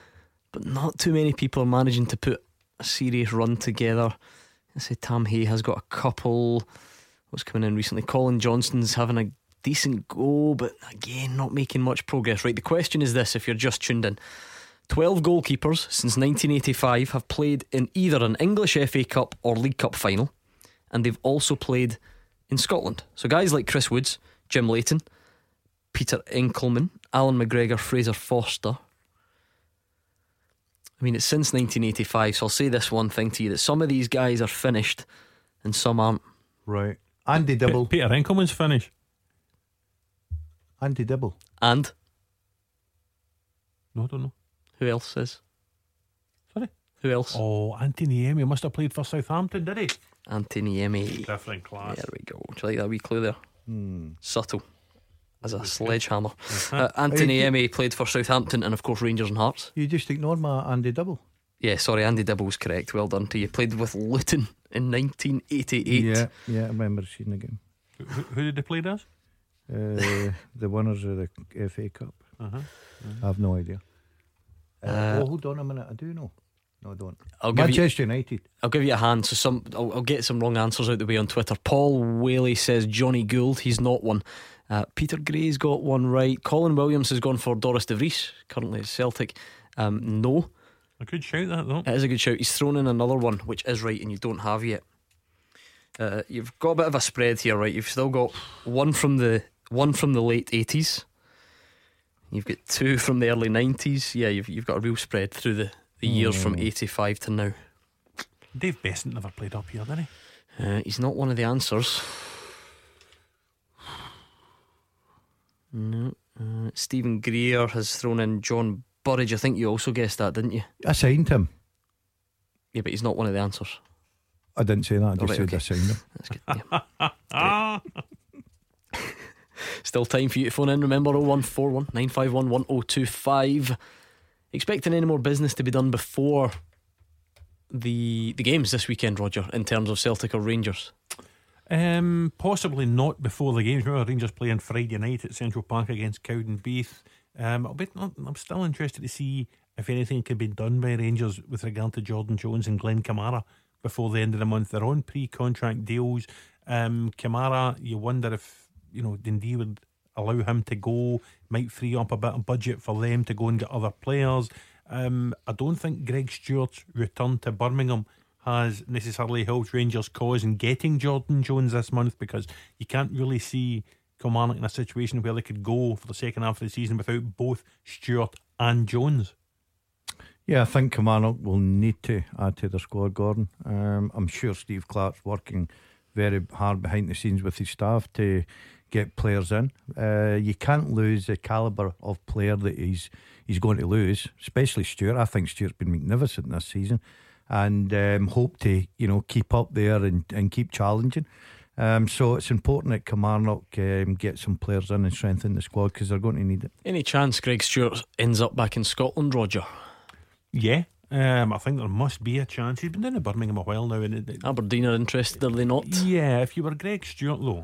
but not too many people are managing to put a serious run together. I say Tam Hay has got a couple. What's coming in recently? Colin Johnston's having a decent go, but again not making much progress. Right, the question is this, if you're just tuned in: 12 goalkeepers since 1985 have played in either an English FA Cup or League Cup final, and they've also played in Scotland. So guys like Chris Woods, Jim Leighton, Peter Enkelman, Alan McGregor, Fraser Forster. I mean, it's since 1985, so I'll say this one thing to you, that some of these guys are finished and some aren't. Right. Andy Dibble. Peter Enkelman's finished. Andy Dibble. And? No, I don't know. Who else is? Sorry? Who else? Oh, Anthony Emmy must have played for Southampton, did he? Anthony Emmy. Different class. There we go. Do you like that wee clue there? Subtle as a sledgehammer. Uh-huh. Anthony Emmy played for Southampton and of course Rangers and Hearts. You just ignored my Andy Dibble. Yeah, sorry, Andy Dibble's correct. Well done to you. Played with Luton in 1988. Yeah, I remember seeing the game. Who did they play as? The winners of the FA Cup. I have no idea. Hold on a minute, I do know. No, I don't. Manchester United. I'll give you a hand. So I'll get some wrong answers out the way on Twitter. Paul Whaley says Johnny Gould. He's not one. Peter Gray's got one right. Colin Williams has gone for Doris de Vries, currently at Celtic. No. A good shout, that though. It is a good shout. He's thrown in another one which is right and you don't have yet. You've got a bit of a spread here, right? You've still got one from the late 80s. You've got two from the early 90s. Yeah, you've got a real spread through the years from 85 to now. Dave Besant never played up here, did he? He's not one of the answers. No. Stephen Greer has thrown in John Burridge. I think you also guessed that, didn't you? I signed him. Yeah, but he's not one of the answers. I didn't say that. I just said okay. I signed him. That's good. Still time for you to phone in. Remember 0141951 951 1025. Expecting any more business to be done before the games this weekend, Roger, in terms of Celtic or Rangers? Possibly not before the games. Remember, Rangers playing Friday night at Central Park against Cowdenbeath. I'm still interested to see if anything can be done by Rangers with regard to Jordan Jones and Glenn Kamara before the end of the month. They're on pre-contract deals. Kamara, you wonder if Dundee would allow him to go, might free up a bit of budget for them to go and get other players. I don't think Greg Stewart's return to Birmingham has necessarily helped Rangers' cause in getting Jordan Jones this month, because you can't really see Kilmarnock in a situation where they could go for the second half of the season without both Stewart and Jones. Yeah, I think Kilmarnock will need to add to their squad, Gordon. I'm sure Steve Clark's working very hard behind the scenes with his staff to get players in. You can't lose the calibre of player that he's going to lose, especially Stewart. I think Stewart's been magnificent this season, and hope to keep up there and keep challenging. So it's important that Kilmarnock get some players in and strengthen the squad, because they're going to need it. Any chance Greg Stewart ends up back in Scotland, Roger? Yeah, I think there must be a chance. He's been down to Birmingham a while now, and Aberdeen are interested, are they not? Yeah, if you were Greg Stewart though,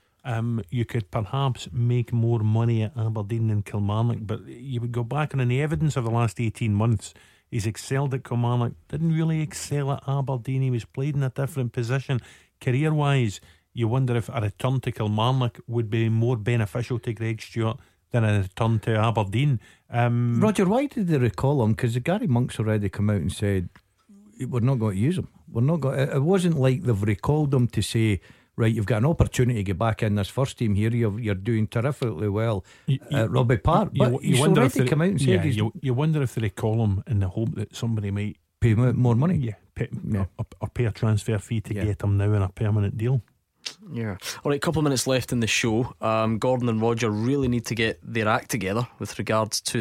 you could perhaps make more money at Aberdeen than Kilmarnock, but you would go back on the evidence of the last 18 months. He's excelled at Kilmarnock, didn't really excel at Aberdeen. He was played in a different position. Career wise, you wonder if a return to Kilmarnock would be more beneficial to Greg Stewart than a return to Aberdeen. Roger, why did they recall him? Because Gary Monk's already come out and said we're not going to use him. We're not going. It wasn't like they've recalled him to say, right, you've got an opportunity to get back in this first team here. You're doing terrifically well at Robbie Park. But you wonder if they come out and said you wonder if they recall him in the hope that somebody might pay more money. Yeah, or pay a transfer fee to get him now in a permanent deal. Yeah. Alright, a couple of minutes left in the show. Gordon and Roger really need to get their act together with regards to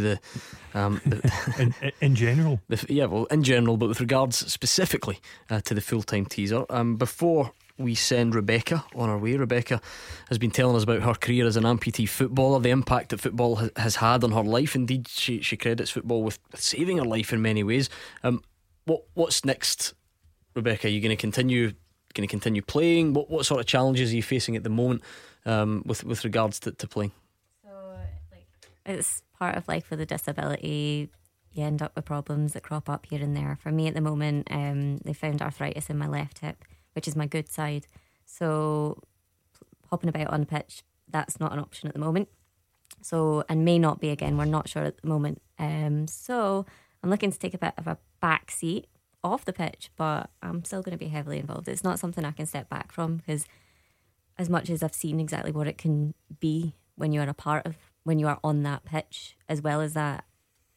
the in general. In general, but with regards specifically to the full-time teaser. Before we send Rebecca on our way, Rebecca has been telling us about her career as an amputee footballer, the impact that football has had on her life. Indeed, she credits football with saving her life in many ways. What's next, Rebecca? Are you going to continue playing? What sort of challenges are you facing at the moment with regards to playing? So, it's part of life with a disability. you end up with problems that crop up here and there. For me at the moment, they found arthritis in my left hip, which is my good side. So hopping about on the pitch, that's not an option at the moment. So, and may not be again, we're not sure at the moment. So I'm looking to take a bit of a back seat off the pitch, but I'm still going to be heavily involved. It's not something I can step back from, because as much as I've seen exactly what it can be when you are a part of, when you are on that pitch, as well as that,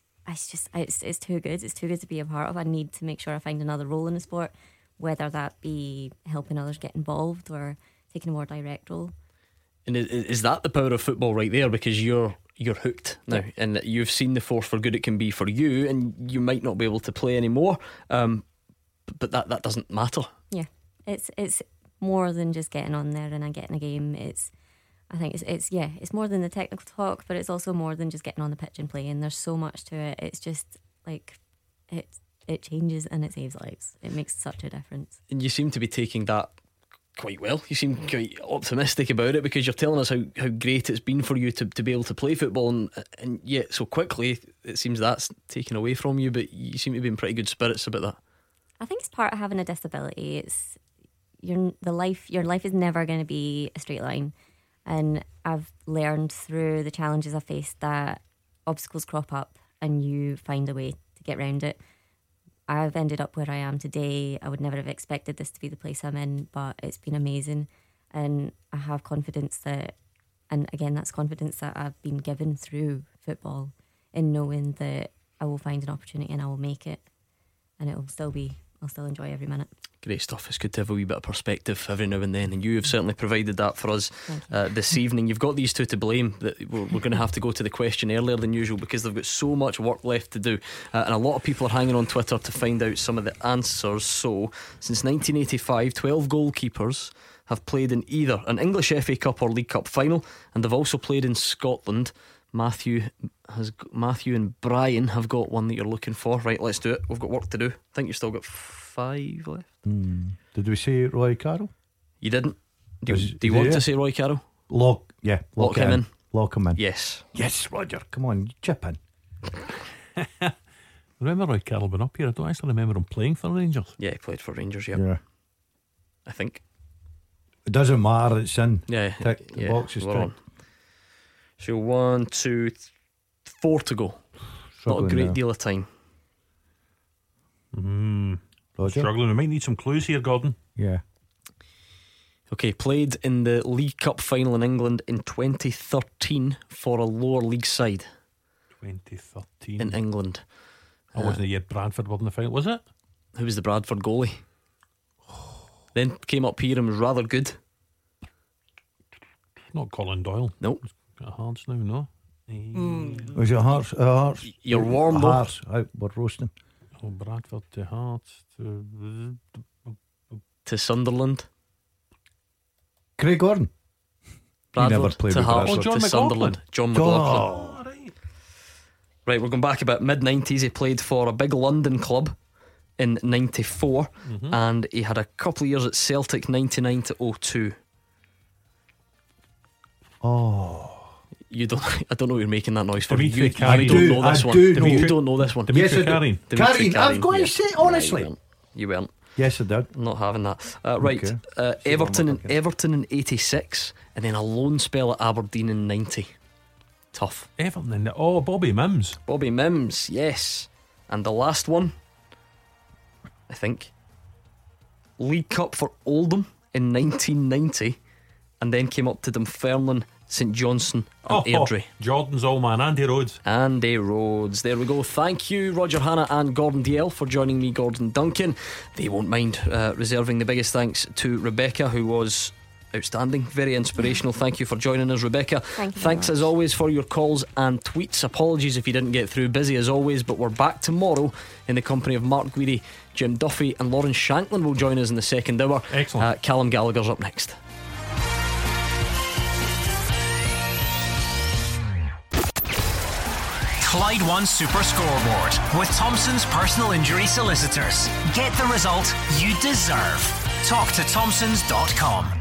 it's too good. It's too good to be a part of. I need to make sure I find another role in the sport, whether that be helping others get involved or taking a more direct role. And is that the power of football right there? Because you're hooked now, and you've seen the force for good it can be for you, and you might not be able to play anymore, but that doesn't matter. Yeah, it's more than just getting on there and getting a game. I think it's more than the technical talk, but it's also more than just getting on the pitch and playing. There's so much to it. It's just like it changes and it saves lives. It makes such a difference. And you seem to be taking that quite well. You seem quite optimistic about it, because you're telling us how great it's been for you to be able to play football, and yet so quickly it seems that's taken away from you, but you seem to be in pretty good spirits about that. I think it's part of having a disability. It's your life is never going to be a straight line, and I've learned through the challenges I've faced that obstacles crop up and you find a way to get around it. I've ended up where I am today. I would never have expected this to be the place I'm in, but it's been amazing. And I have confidence that, and again, that's confidence that I've been given through football, in knowing that I will find an opportunity and I will make it. And I'll still enjoy every minute. Great stuff. It's good to have a wee bit of perspective every now and then, and you have certainly provided that for us this evening. You've got these two to blame, that we're going to have to go to the question earlier than usual, because they've got so much work left to do, and a lot of people are hanging on Twitter to find out some of the answers. So since 1985, 12 goalkeepers have played in either an English FA Cup or League Cup final, and they've also played in Scotland. Matthew and Brian have got one that you're looking for. Right, let's do it. We've got work to do. I think you've still got 5 left. Did we say Roy Carroll? You didn't. Do you want to say Roy Carroll? Lock him in. Lock him in. Yes, Roger, come on, chip in. I remember Roy Carroll been up here. I don't actually remember him playing for Rangers. Yeah, he played for Rangers. Yeah. I think it doesn't matter. It's in. Yeah, tick the boxes. We're on. So 1, 2, 4 to go. Not a great deal of time. Struggling. We might need some clues here, Gordon. Yeah. Okay, played in the League Cup final in England in 2013 for a lower league side. 2013 in England. That wasn't the year Bradford were in the final, was it? Who was the Bradford goalie? Then came up here and was rather good. Not Colin Doyle. Nope. Got Hearts now, no? Was it Hearts? You're warm though. Hearts. We're roasting. Oh, Bradford to Hearts to Sunderland. Craig Gordon. Bradford he never played to with Hearts John to Sunderland. John McLaughlin. Right, we're going back about mid-90s. He played for a big London club in 94, and he had a couple of years at Celtic 99 to 02. You don't. I don't know what you're making that noise for. Dimitri You Karin. don't know this one. You don't know this one. Dimitri Karin. Karin, I've got to say honestly. You weren't. Yes, I did. I'm not having that. Right, okay. Everton in 86, and then a loan spell at Aberdeen in 90. Tough. Everton in Bobby Mims. Bobby Mims, yes. And the last one, I think, League Cup for Oldham in 1990, and then came up to Dunfermline, St Johnstone and Airdrie. Jordan's old man, Andy Rhodes. There we go. Thank you, Roger Hannah and Gordon DL, for joining me, Gordon Duncan. They won't mind reserving the biggest thanks to Rebecca, who was outstanding, very inspirational. Thank you for joining us, Rebecca. Thanks as always for your calls and tweets. Apologies if you didn't get through, busy as always, but we're back tomorrow in the company of Mark Guidi, Jim Duffy and Lauren Shanklin will join us in the second hour. Excellent. Callum Gallagher's up next. Clyde One Super Scoreboard with Thompson's personal injury solicitors. Get the result you deserve. Talk to Thompsons.com.